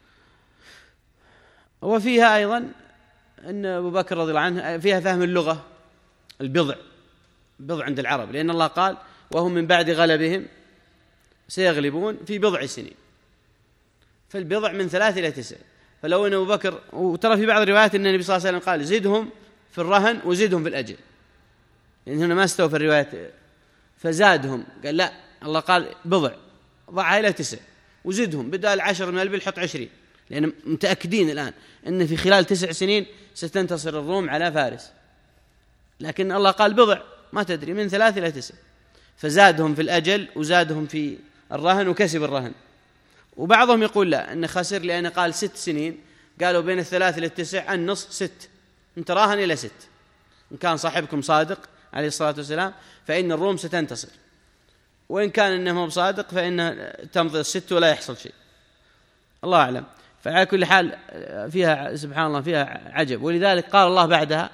وفيها أيضا أن أبو بكر رضي الله عنه فيها فهم اللغة، البضع بضع عند العرب، لأن الله قال وهم من بعد غلبهم سيغلبون في بضع سنين، فالبضع من ثلاث إلى تسع. فلو أن أبو بكر، وترى في بعض الروايات أن النبي صلى الله عليه وسلم قال زدهم في الرهن وزدهم في الأجل، لأن هنا ما استوى في الروايات فزادهم، قال لا، الله قال بضع ضعها إلى تسع وزدهم، بدال عشر من البل حط عشرين، لأن متأكدين الآن أن في خلال تسع سنين ستنتصر الروم على فارس، لكن الله قال بضع ما تدري من ثلاث إلى تسع، فزادهم في الأجل وزادهم في الرهن وكسب الرهن. وبعضهم يقول لا، أنه خسر لأنه قال ست سنين، قالوا بين الثلاث إلى التسع النص ست، انت راهن إلى ست، إن كان صاحبكم صادق عليه الصلاة والسلام فإن الروم ستنتصر، وإن كان إنه بصادق فإن تمضي الست ولا يحصل شيء، الله أعلم. فعلى كل حال فيها سبحان الله فيها عجب. ولذلك قال الله بعدها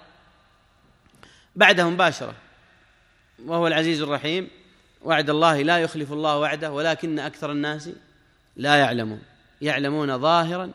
بعدها مباشرة وهو العزيز الرحيم: وعد الله لا يخلف الله وعده ولكن أكثر الناس لا يعلمون، يعلمون ظاهرا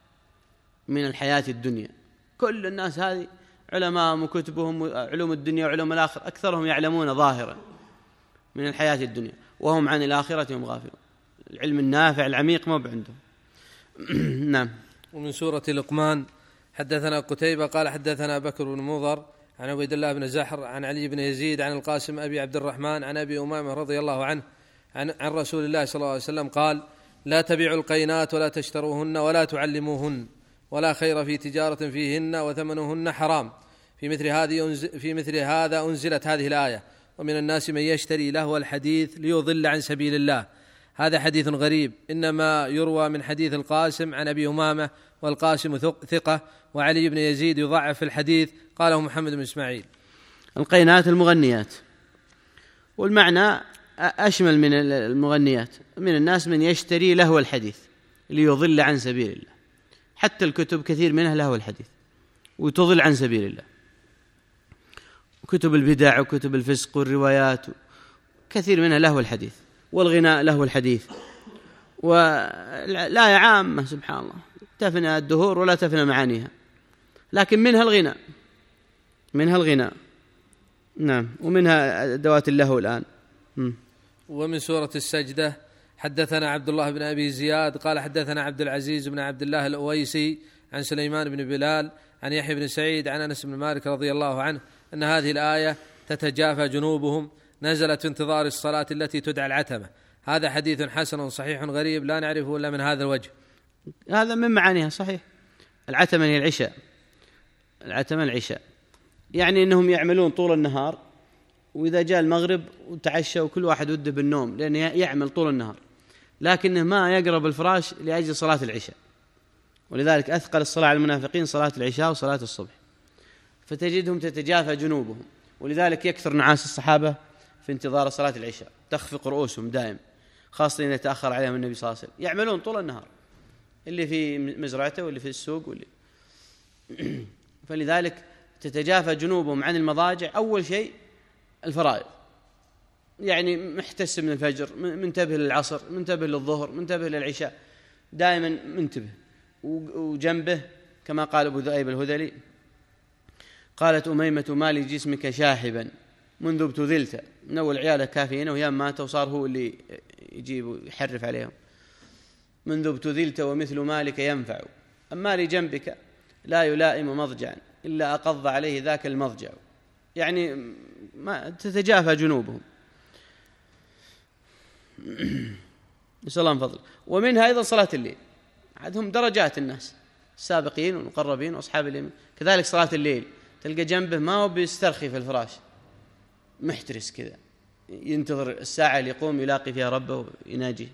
من الحياة الدنيا. كل الناس هذه علماء وكتبهم علوم الدنيا وعلوم الآخرة، أكثرهم يعلمون ظاهرا من الحياة الدنيا وهم عن الآخرة هم غافلون. العلم النافع العميق ما بعندهم. نعم. ومن سورة لقمان: حدثنا قتيبة قال حدثنا بكر بن مضر عن عبيد الله بن زحر عن علي بن يزيد عن القاسم أبي عبد الرحمن عن أبي أمامة رضي الله عنه عن, عن رسول الله صلى الله عليه وسلم قال: لا تبيعوا القينات ولا تشتروهن ولا تعلموهن، ولا خير في تجارة فيهن وثمنهن حرام. في مثل هذه في مثل هذا أنزلت هذه الآية: ومن الناس من يشتري لهو الحديث ليضل عن سبيل الله. هذا حديث غريب، إنما يروى من حديث القاسم عن أبي أمامة، والقاسم ثقة، وعلي بن يزيد يضعف في الحديث. قاله محمد بن إسماعيل. القينات المغنيات، والمعنى أشمل من المغنيات. من الناس من يشتري لهو الحديث ليضل عن سبيل الله، حتى الكتب كثير منها لهو الحديث وتضل عن سبيل الله، وكتب البدع وكتب الفسق والروايات كثير منها لهو الحديث، والغناء لهو الحديث، ولا عامة سبحان الله تفنى الدهور ولا تفنى معانيها، لكن منها الغناء منها الغناء نعم، ومنها أدوات اللهو الآن. م. ومن سورة السجدة: حدثنا عبد الله بن أبي زياد قال حدثنا عبد العزيز بن عبد الله الأويسي عن سليمان بن بلال عن يحيى بن سعيد عن أنس بن مالك رضي الله عنه أن هذه الآية تتجافى جنوبهم نزلت في انتظار الصلاة التي تدعى العتمة. هذا حديث حسن صحيح غريب لا نعرفه إلا من هذا الوجه. هذا من معانيها صحيح. العتمة هي العشاء، العتمة العشاء، يعني أنهم يعملون طول النهار، وإذا جاء المغرب وتعشى وكل واحد وده بالنوم لأنه يعمل طول النهار، لكنه ما يقرب الفراش لأجل صلاة العشاء. ولذلك أثقل الصلاة على المنافقين صلاة العشاء وصلاة الصبح، فتجدهم تتجافى جنوبهم. ولذلك يكثر نعاس الصحابة في انتظار صلاة العشاء، تخفق رؤوسهم دائم، خاصة إن يتأخر عليهم النبي صلى الله عليه وسلم. يعملون طول النهار، اللي في مزرعته واللي في السوق واللي فلذلك تتجافى جنوبهم عن المضاجع. أول شيء الفرائض، يعني محتسب من الفجر، منتبه للعصر، منتبه للظهر، منتبه للعشاء، دائما منتبه. وجنبه كما قال أبو ذؤيب الهذلي قالت أميمة ما لجسمك شاحبا منذ ابتذلت، من أول عياله كافيين ويام مات وصار هو اللي يجيب ويحرف عليهم. منذ ابتذلت ومثل مالك ينفع، أما لجنبك لا يلائم مضجعا إلا أقض عليه ذاك المضجع، يعني ما تتجافى جنوبهم. نسأل الله من فضله. ومنها أيضا صلاة الليل، عندهم درجات الناس، السابقين والمقربين وأصحاب اليمين. كذلك صلاة الليل تلقى جنبه ما هو بيسترخي في الفراش، محترس كذا، ينتظر الساعة اللي يقوم يلاقي فيها ربه ويناجيه.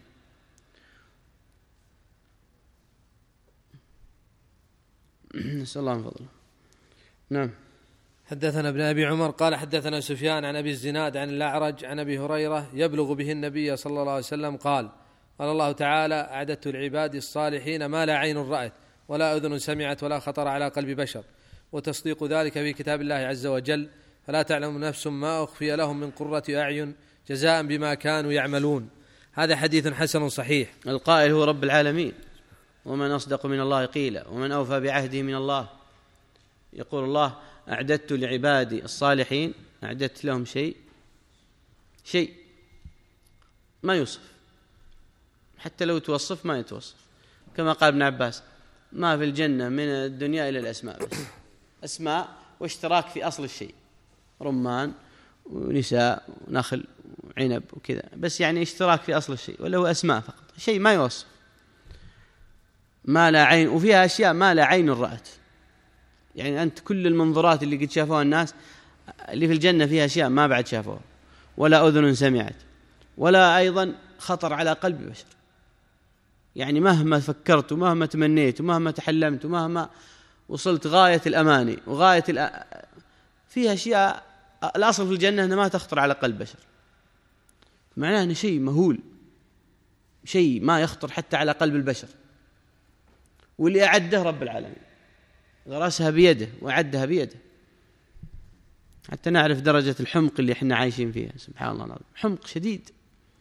نسأل الله من فضله. نعم. حدثنا ابن أبي عمر قال حدثنا سفيان عن أبي الزناد عن الأعرج عن أبي هريرة يبلغ به النبي صلى الله عليه وسلم قال قال الله تعالى أعددت العباد الصالحين ما لا عين رأت ولا أذن سمعت ولا خطر على قلب بشر، وتصديق ذلك في كتاب الله عز وجل، فلا تعلم نفس ما أخفي لهم من قرة أعين جزاء بما كانوا يعملون. هذا حديث حسن صحيح. القائل هو رب العالمين، ومن أصدق من الله قيلا، ومن أوفى بعهده من الله. يقول الله أعددت لعبادي الصالحين، أعددت لهم شيء شيء ما يوصف، حتى لو توصف ما يتوصف. كما قال ابن عباس ما في الجنة من الدنيا إلا الأسماء، بس أسماء واشتراك في أصل الشيء، رمان ونساء ونخل وعنب وكذا، بس يعني اشتراك في أصل الشيء، ولا هو أسماء فقط، شيء ما يوصف، ما لا عين. وفيها أشياء ما لا عين رأت، يعني أنت كل المنظرات اللي قد شافوها الناس اللي في الجنة فيها أشياء ما بعد شافوها، ولا أذن سمعت، ولا أيضا خطر على قلب بشر. يعني مهما فكرت ومهما تمنيت ومهما تحلمت ومهما وصلت غاية الأماني وغاية الأ... فيها أشياء الأصل في الجنة أنها ما تخطر على قلب بشر، معناه أنه شيء مهول، شيء ما يخطر حتى على قلب البشر، واللي أعده رب العالمين، غرسها بيده وأعدها بيده، حتى نعرف درجة الحمق اللي احنا عايشين فيها. سبحان الله العظيم، حمق شديد،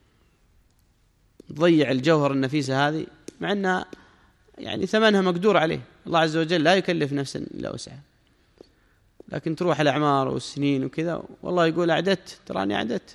تضيع الجوهر النفيسة هذه، مع أنها يعني ثمنها مقدور عليه. الله عز وجل لا يكلف نفسا إلا وسعها، لكن تروح الأعمار والسنين وكذا، والله يقول أعددت، تراني أعددت.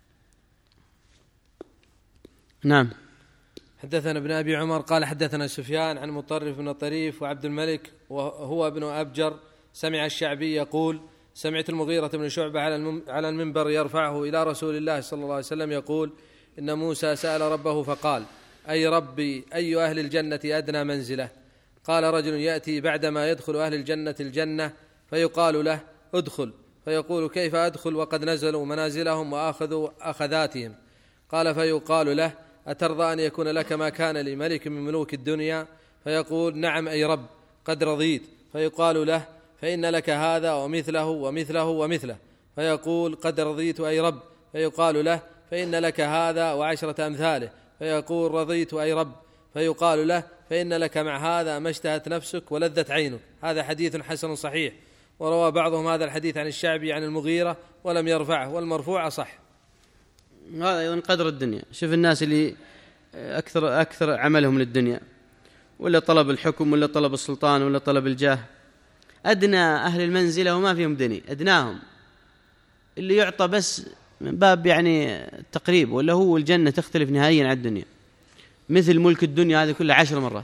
نعم. حدثنا ابن أبي عمر قال حدثنا سفيان عن مطرف بن طريف وعبد الملك وهو ابن أبجر سمع الشعبي يقول سمعت المغيرة بن شعبة على المنبر يرفعه إلى رسول الله صلى الله عليه وسلم يقول إن موسى سأل ربه فقال أي ربي أي أهل الجنة أدنى منزلة؟ قال رجل يأتي بعدما يدخل أهل الجنة الجنة فيقال له ادخل، فيقول كيف أدخل وقد نزلوا منازلهم وأخذوا أخذاتهم؟ قال فيقال له أترضى أن يكون لك ما كان لملك من ملوك الدنيا؟ فيقول نعم أي رب قد رضيت. فيقال له فإن لك هذا ومثله ومثله ومثله. فيقول قد رضيت أي رب. فيقال له فإن لك هذا وعشرة أمثاله. فيقول رضيت أي رب. فيقال له فإن لك مع هذا ما اشتهت نفسك ولذت عينك. هذا حديث حسن صحيح. وروى بعضهم هذا الحديث عن الشعبي عن المغيرة ولم يرفعه، والمرفوع صح. هذا أيضا قدر الدنيا. شوف الناس اللي أكثر أكثر عملهم للدنيا، ولا طلب الحكم ولا طلب السلطان ولا طلب الجاه، أدنى أهل المنزلة وما فيهم دني، أدناهم اللي يعطى بس من باب يعني التقريب، ولا هو الجنة تختلف نهائيا عن الدنيا، مثل ملك الدنيا هذه كلها عشر مرات،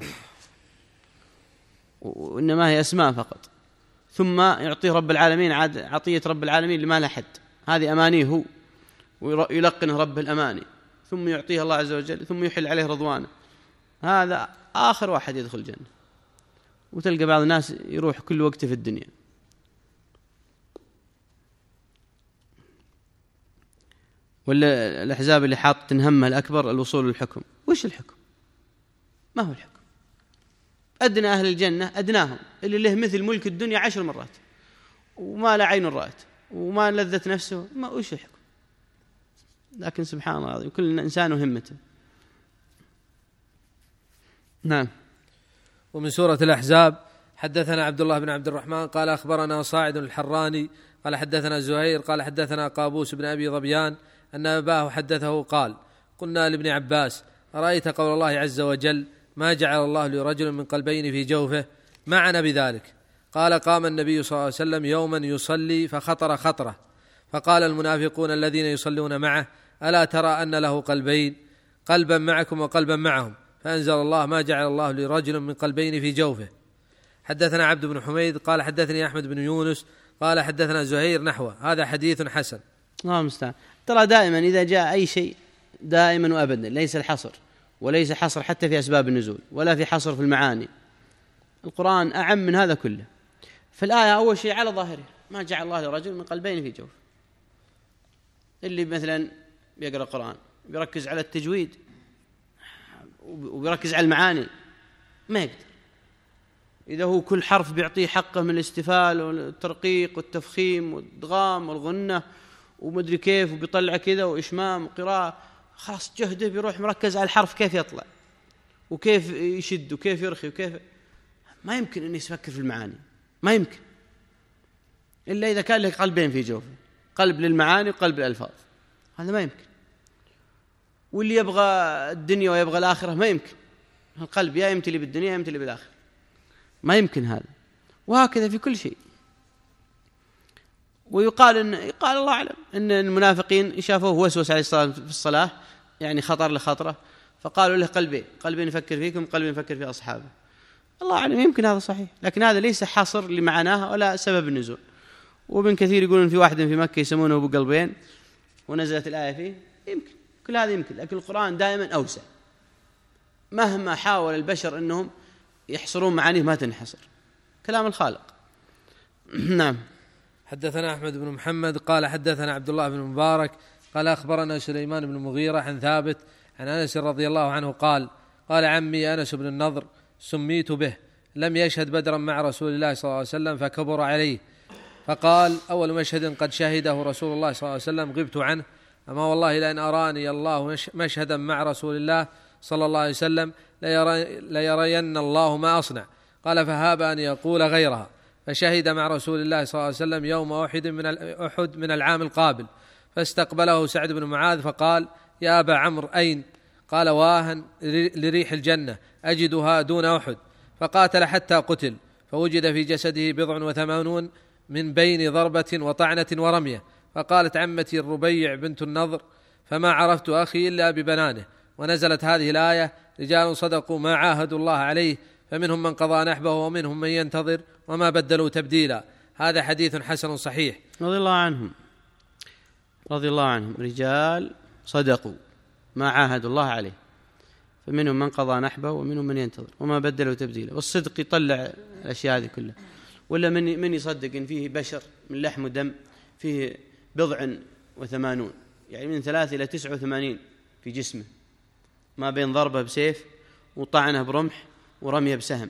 وإنما هي أسماء فقط. ثم يعطيه رب العالمين عطية رب العالمين لما لا حد، هذه أمانيه هو، ويلقنه رب الأماني، ثم يعطيه الله عز وجل، ثم يحل عليه رضوانه. هذا آخر واحد يدخل الجنة. وتلقى بعض الناس يروح كل وقت في الدنيا. ولا الأحزاب اللي حاط همها الأكبر الوصول للحكم. وش الحكم؟ ما هو الحكم؟ أدنى أهل الجنة أدناهم اللي له مثل ملك الدنيا عشر مرات، وما لا عين رأت وما لذت نفسه، ما وش الحكم؟ لكن سبحان الله العظيم كل إنسان وهمته. نعم. ومن سورة الأحزاب حدثنا عبد الله بن عبد الرحمن قال أخبرنا صاعد الحراني قال حدثنا زهير قال حدثنا قابوس بن أبي ظبيان أن أباه حدثه قال قلنا لابن عباس أرأيت قول الله عز وجل ما جعل الله لرجل من قلبين في جوفه معنا بذلك؟ قال قام النبي صلى الله عليه وسلم يوما يصلي فخطر خطرة، فقال المنافقون الذين يصلون معه ألا ترى أن له قلبين، قلبا معكم وقلبا معهم، فأنزل الله ما جعل الله لرجل من قلبين في جوفه. حدثنا عبد بن حميد قال حدثني أحمد بن يونس قال حدثنا زهير نحوه، هذا حديث حسن. الله المستعان. ترى دائما إذا جاء أي شيء دائما وأبدا ليس الحصر، وليس حصر حتى في أسباب النزول، ولا في حصر في المعاني. القرآن أعم من هذا كله. فالآية أول شيء على ظاهره ما جعل الله لرجل من قلبين في جوف. اللي مثلا بيقرأ القرآن بيركز على التجويد وبيركز على المعاني ما يقدر. إذا هو كل حرف بيعطيه حقه من الاستفال والترقيق والتفخيم والدغام والغنة ومدري كيف، وبيطلع كذا وإشمام وقراءة، خلاص جهده بيروح مركز على الحرف كيف يطلع وكيف يشد وكيف يرخي وكيف. ما يمكن أن يفكر في المعاني، ما يمكن إلا إذا كان له قلبين في جوفه، قلب للمعاني وقلب للألفاظ، هذا ما يمكن. واللي يبغى الدنيا ويبغى الآخرة ما يمكن، القلب يا يمتلي بالدنيا يا يمتلي بالآخرة، ما يمكن هذا. وهكذا في كل شيء. ويقال إن يقال الله أعلم إن المنافقين شافوه وسوس عليه الصلاة في الصلاة، يعني خطر لخطرة، فقالوا له قلبين، قلبين يفكر فيكم قلبين يفكر في أصحابه. الله أعلم يمكن هذا صحيح، لكن هذا ليس حصر لمعناها ولا سبب النزول. وابن كثير يقولون في واحد في مكة يسمونه أبو قلبين ونزلت الآية فيه، يمكن كل هذا يمكن، لكن القرآن دائما أوسع. مهما حاول البشر أنهم يحصرون معانيه ما تنحصر، كلام الخالق. نعم. حدثنا أحمد بن محمد قال حدثنا عبد الله بن مبارك قال أخبرنا سليمان بن المغيرة عن ثابت عن أنس رضي الله عنه قال قال عمي أنس بن النضر سميت به، لم يشهد بدرا مع رسول الله صلى الله عليه وسلم فكبر عليه، فقال أول مشهد قد شهده رسول الله صلى الله عليه وسلم غبت عنه، أما والله لأن أراني الله مشهدا مع رسول الله صلى الله عليه وسلم ليري ليرين الله ما أصنع. قال فهاب أن يقول غيرها، فشهد مع رسول الله صلى الله عليه وسلم يوم أحد من أحد من العام القابل، فاستقبله سعد بن معاذ فقال يا أبا عمرو أين؟ قال واهن لريح الجنة أجدها دون أحد، فقاتل حتى قتل، فوجد في جسده بضع وثمانون من بين ضربة وطعنة ورمية. فقالت عمتي الربيع بنت النضر فما عرفت أخي إلا ببنانه، ونزلت هذه الآية رجال صدقوا ما عاهدوا الله عليه فمنهم من قضى نحبه ومنهم من ينتظر وما بدلوا تبديلا. هذا حديث حسن صحيح. رضي الله عنهم رضي الله عنهم رجال صدقوا ما عاهدوا الله عليه فمنهم من قضى نحبه ومنهم من ينتظر وما بدلوا تبديلا. والصدق يطلع الأشياء هذه كلها. ولا من من يصدق إن فيه بشر من لحم ودم فيه بضع وثمانون، يعني من ثلاثة إلى تسعة وثمانين في جسمه، ما بين ضربة بسيف وطعنه برمح ورميه بسهم.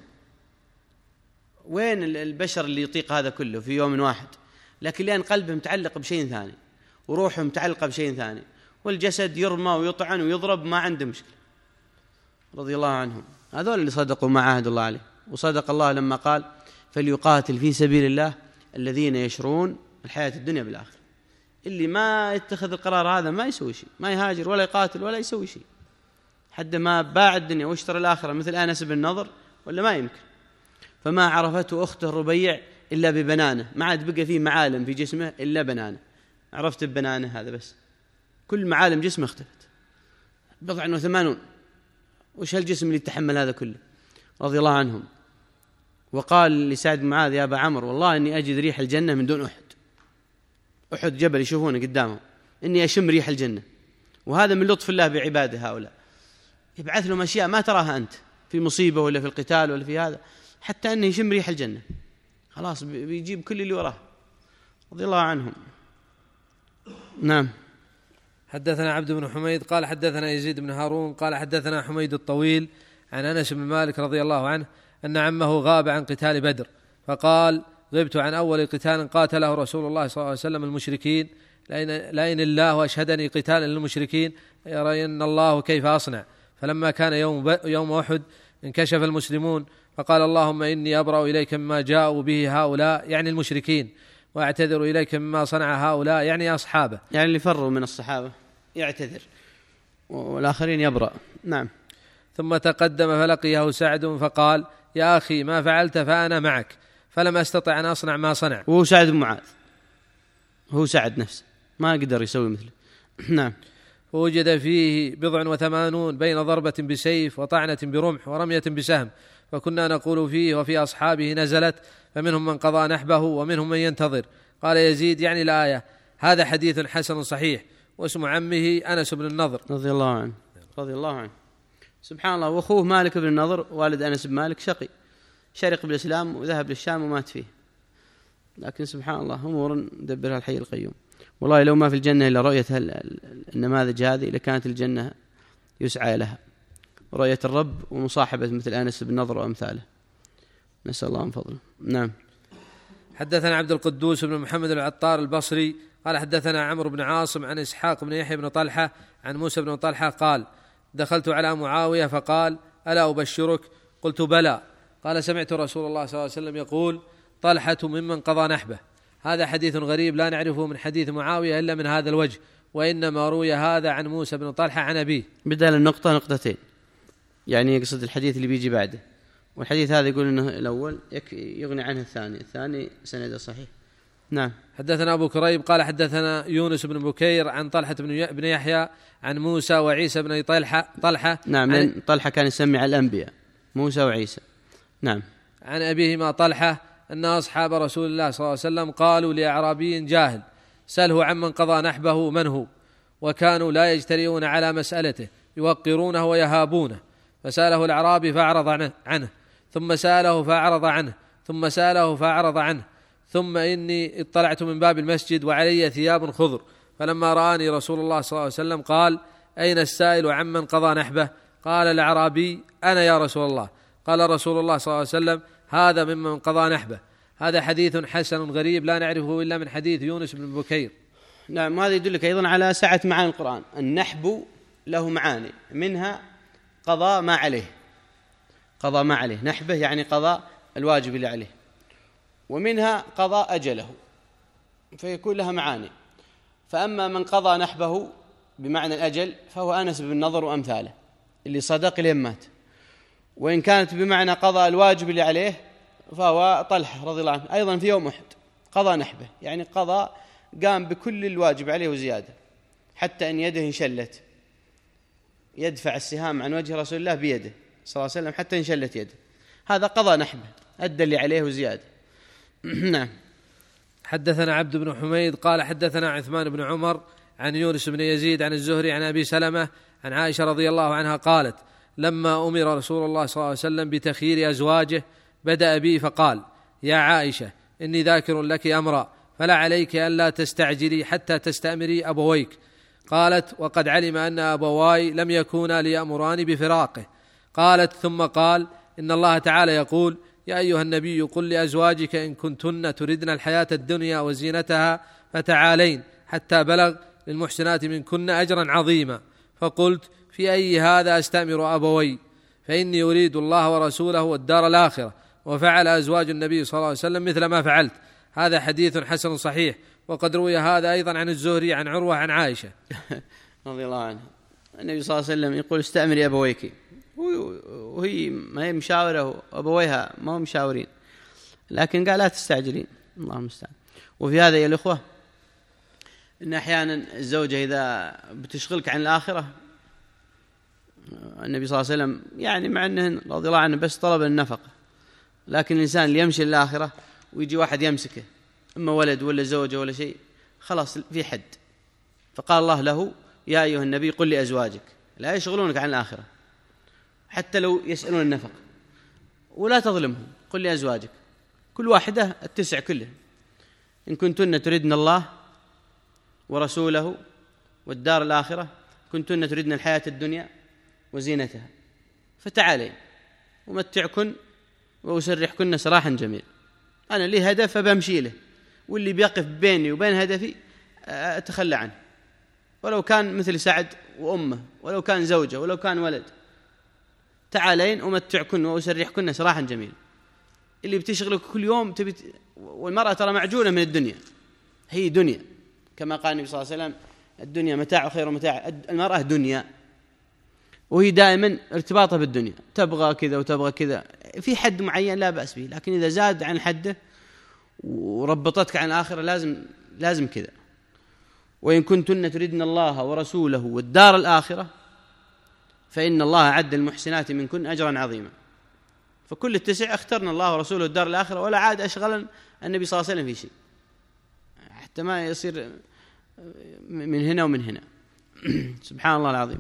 وين البشر اللي يطيق هذا كله في يوم واحد؟ لكن لأن قلبه متعلق بشيء ثاني وروحه متعلقة بشيء ثاني، والجسد يرمى ويطعن ويضرب ما عنده مشكلة. رضي الله عنهم. هذول اللي صدقوا ما عاهد الله عليه. وصدق الله لما قال فليقاتل في سبيل الله الذين يشرون الحياة الدنيا بالآخرة. اللي ما يتخذ القرار هذا ما يسوي شيء، ما يهاجر ولا يقاتل ولا يسوي شيء حتى ما باع الدنيا واشترى الآخرة مثل أنس بن النضر، ولا ما يمكن. فما عرفته أخته الربيع إلا ببنانه، ما عاد بقى فيه معالم في جسمه إلا بنانه. عرفت ببنانه هذا بس، كل معالم جسمه اختلفت، بضع وثمانون، وش هالجسم اللي يتحمل هذا كله؟ رضي الله عنهم. وقال لسعد بن معاذ: يا أبا عمرو، والله إني أجد ريح الجنة من دون أحد. أحد جبل يشوفونه قدامهم، إني أشم ريح الجنة. وهذا من لطف الله بعباده هؤلاء، يبعث لهم أشياء ما تراها أنت في مصيبة ولا في القتال ولا في هذا، حتى أنه يشم ريح الجنة خلاص بيجيب كل اللي وراه، رضي الله عنهم. نعم. حدثنا عبد بن حميد قال حدثنا يزيد بن هارون قال حدثنا حميد الطويل عن أنس بن مالك رضي الله عنه أن عمه غاب عن قتال بدر، فقال: غبت عن أول قتال قاتله رسول الله صلى الله عليه وسلم المشركين، لئن الله أشهدني قتالا للمشركين يرين الله كيف أصنع. فلما كان يوم, يوم أحد انكشف المسلمون، فقال: اللهم إني أبرأ إليك مما جاءوا به هؤلاء، يعني المشركين، وأعتذر إليك مما صنع هؤلاء، يعني أصحابه، يعني اللي فروا من الصحابة يعتذر والآخرين يبرأ. نعم. ثم تقدم فلقيه سعد فقال: يا أخي ما فعلت فأنا معك، فلم أستطع أن أصنع ما صنع. وهو سعد بن معاذ، هو سعد نفسه ما قدر يسوي مثله. نعم. فوجد فيه بضع وثمانون بين ضربة بسيف وطعنة برمح ورمية بسهم، فكنا نقول فيه وفي أصحابه نزلت، فمنهم من قضى نحبه ومنهم من ينتظر. قال يزيد يعني الآية. هذا حديث حسن صحيح. واسم عمه أنس بن النضر رضي الله عنه رضي الله عنه سبحان الله. وأخوه مالك بن النضر والد أنس بن مالك شقي، شرق بالإسلام وذهب للشام ومات فيه، لكن سبحان الله أمور دبرها الحي القيوم. والله لو ما في الجنة إلا رؤية النماذج هذه لكانت الجنة يسعى لها، رؤية الرب ومصاحبة مثل أنس بن النضر وأمثاله، نسأل الله من فضله. نعم. حدثنا عبد القدوس بن محمد العطار البصري قال حدثنا عمرو بن عاصم عن إسحاق بن يحيى بن طلحة عن موسى بن طلحة قال: دخلت على معاوية فقال: ألا أبشرك؟ قلت: بلى. قال: سمعت رسول الله صلى الله عليه وسلم يقول: طلحة ممن قضى نحبه. هذا حديث غريب لا نعرفه من حديث معاوية إلا من هذا الوجه، وإنما روي هذا عن موسى بن طلحة عن أبيه. بدل النقطة نقطتين، يعني يقصد الحديث اللي بيجي بعده، والحديث هذا يقول إنه الأول يغني عنه الثاني، الثاني سنده صحيح. نعم. حدثنا أبو كريب قال حدثنا يونس بن بكير عن طلحة بن يحيى عن موسى وعيسى بن طلحة طلحة نعم. عن طلحة كان يسمي على الأنبياء موسى وعيسى. نعم. عن أبيهما طلحة أن أصحاب رسول الله صلى الله عليه وسلم قالوا لأعرابي جاهل: سأله عمن قضى نحبه من هو؟ وكانوا لا يجترئون على مسألته، يوقرونه ويهابونه. فسأله الأعرابي فأعرض عنه، ثم سأله فأعرض عنه، ثم سأله فأعرض عنه، ثم إني اطلعت من باب المسجد وعلي ثياب خضر، فلما رآني رسول الله صلى الله عليه وسلم قال: أين السائل عمن قضى نحبه؟ قال الأعرابي: أنا يا رسول الله. قال رسول الله صلى الله عليه وسلم: هذا ممن قضى نحبه. هذا حديث حسن غريب لا نعرفه إلا من حديث يونس بن بكير. نعم. هذا يدلك أيضا على سعة معاني القرآن. النحب له معاني، منها قضى ما عليه، قضى ما عليه، نحبه يعني قضى الواجب اللي عليه، ومنها قضى أجله، فيكون لها معاني. فأما من قضى نحبه بمعنى الأجل فهو أنس بن النضر وأمثاله اللي صدق لين مات، وإن كانت بمعنى قضى الواجب اللي عليه فهو طلحة رضي الله عنه أيضا في يوم أحد قضى نحبه، يعني قضى قام بكل الواجب عليه وزيادة، حتى أن يده انشلت، يدفع السهام عن وجه رسول الله بيده صلى الله عليه وسلم حتى انشلت يده، هذا قضى نحبه، أدى اللي عليه وزيادة. نعم. حدثنا عبد بن حميد قال حدثنا عثمان بن عمر عن يونس بن يزيد عن الزهري عن أبي سلمة عن عائشة رضي الله عنها قالت: لما أمر رسول الله صلى الله عليه وسلم بتخيير أزواجه بدأ بي فقال: يا عائشة إني ذاكر لك أمرا، فلا عليك ألا تستعجلي حتى تستأمري أبويك. قالت: وقد علم أن أبواي لم يكونا ليأمراني بفراقه. قالت: ثم قال: إن الله تعالى يقول: يا أيها النبي قل لأزواجك إن كنتن تردن الحياة الدنيا وزينتها فتعالين، حتى بلغ للمحسنات منكن أجرا عظيما. فقلت: في أي هذا أستأمر أبوي؟ فإني أريد الله ورسوله والدار الآخرة. وفعل أزواج النبي صلى الله عليه وسلم مثل ما فعلت. هذا حديث حسن صحيح. وقد روي هذا أيضا عن الزهري عن عروة عن عائشة رضي الله عنها. النبي صلى الله عليه وسلم يقول: استأمري أبويك، وهي ما هي مشاورة، أبويها ما هم مشاورين، لكن قال لا تستعجلين، الله المستعان. وفي هذا يا الأخوة إن أحيانا الزوجة إذا بتشغلك عن الآخرة، النبي صلى الله عليه وسلم يعني مع أنه رضي الله عنه بس طلب النفقة، لكن الإنسان اللي يمشي للآخرة ويجي واحد يمسكه إما ولد ولا زوجة ولا شيء، خلاص في حد. فقال الله له: يا أيها النبي قل لأزواجك لا يشغلونك عن الآخرة حتى لو يسألون النفقة، ولا تظلمهم، قل لأزواجك كل واحدة التسع كله: إن كنتن تردن الله ورسوله والدار الآخرة، كنتن تردن الحياة الدنيا وزينتها، فتعالين ومتعكن وأسرحكن سراحا جميل. أنا لي هدف فبمشي له، واللي بيقف بيني وبين هدفي أتخلى عنه، ولو كان مثل سعد وأمه، ولو كان زوجة، ولو كان ولد. تعالين أمتعكن وأسرحكن سراحا جميل. اللي بتشغلك كل يوم تبي، والمرأة ترى معجونة من الدنيا، هي دنيا، كما قال النبي صلى الله عليه وسلم: الدنيا متاع خير متاع. المرأة دنيا، وهي دائما ارتباطها بالدنيا، تبغى كذا وتبغى كذا في حد معين لا بأس به، لكن إذا زاد عن حده وربطتك عن الآخرة لازم لازم كذا. وإن كنتن تردن الله ورسوله والدار الآخرة فإن الله أعد المحسنات منكن أجرا عظيما. فكل التسع اخترنا الله ورسوله والدار الآخرة، ولا عاد أشغل النبي صلى الله عليه وسلم في شيء، حتى ما يصير من هنا ومن هنا. سبحان الله العظيم.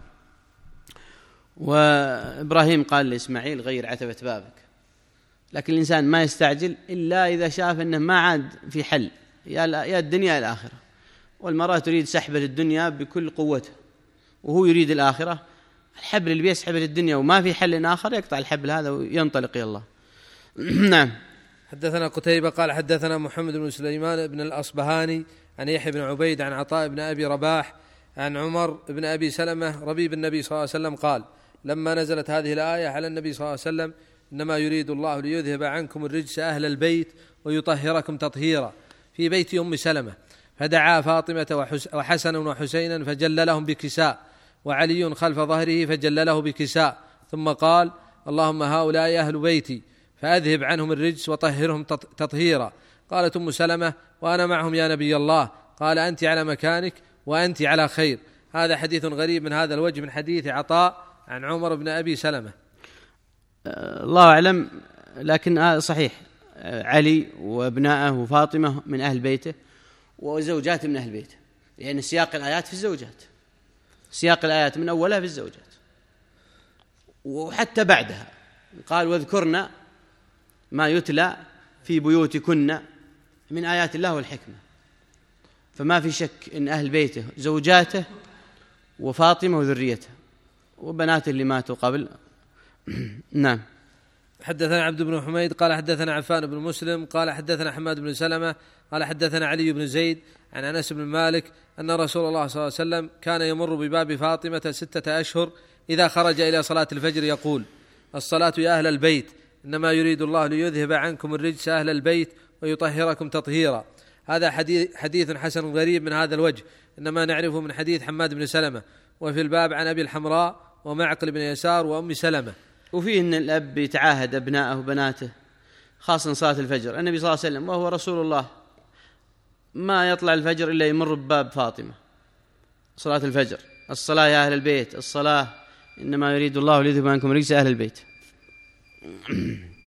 وإبراهيم قال لإسماعيل: غير عتبة بابك. لكن الإنسان ما يستعجل إلا إذا شاف أنه ما عاد في حل، يا الدنيا يا الآخرة. والمرأة تريد سحبة الدنيا بكل قوتها، وهو يريد الآخرة. الحبل اللي بيسحب الدنيا وما في حل آخر يقطع الحبل هذا وينطلق إلى الله. نعم. حدثنا قتيبة قال حدثنا محمد بن سليمان بن الأصبهاني عن يحيى بن عبيد عن عطاء بن أبي رباح عن عمر بن أبي سلمة ربيب النبي صلى الله عليه وسلم قال: لما نزلت هذه الآية على النبي صلى الله عليه وسلم: إنما يريد الله ليذهب عنكم الرجس أهل البيت ويطهركم تطهيرا، في بيت أم سلمة، فدعا فاطمة وحسن وحسينا فجل لهم بكساء، وعلي خلف ظهره فجل له بكساء، ثم قال: اللهم هؤلاء أهل بيتي فأذهب عنهم الرجس وطهرهم تطهيرا. قالت أم سلمة: وأنا معهم يا نبي الله. قال: أنت على مكانك وأنت على خير. هذا حديث غريب من هذا الوجه من حديث عطاء عن عمر بن أبي سلمة. الله أعلم، لكن صحيح علي وابناءه وفاطمة من أهل بيته وزوجات من أهل بيته، لأن يعني سياق الآيات في الزوجات، سياق الآيات من أولها في الزوجات وحتى بعدها. قال: واذكرنا ما يتلى في بيوتكن من آيات الله والحكمة. فما في شك إن أهل بيته زوجاته وفاطمة وذريته وبناته اللي ماتوا قبل. نعم. حدثنا عبد بن حميد قال حدثنا عفان بن مسلم قال حدثنا حماد بن سلمة قال حدثنا علي بن زيد عن أنس بن مالك أن رسول الله صلى الله عليه وسلم كان يمر بباب فاطمة ستة أشهر إذا خرج إلى صلاة الفجر يقول: الصلاة يا أهل البيت، إنما يريد الله ليذهب عنكم الرجس أهل البيت ويطهركم تطهيرا. هذا حديث, حديث حسن غريب من هذا الوجه، إنما نعرفه من حديث حماد بن سلمة. وفي الباب عن أبي الحمراء ومعقل بن يسار وأم سلمة. وفيه أن الأب يتعاهد أبناءه وبناته خاصة صلاة الفجر. النبي صلى الله عليه وسلم وهو رسول الله ما يطلع الفجر إلا يمر بباب فاطمة صلاة الفجر: الصلاة يا أهل البيت، الصلاة إنما يريد الله ليذهب عنكم رجس أهل البيت.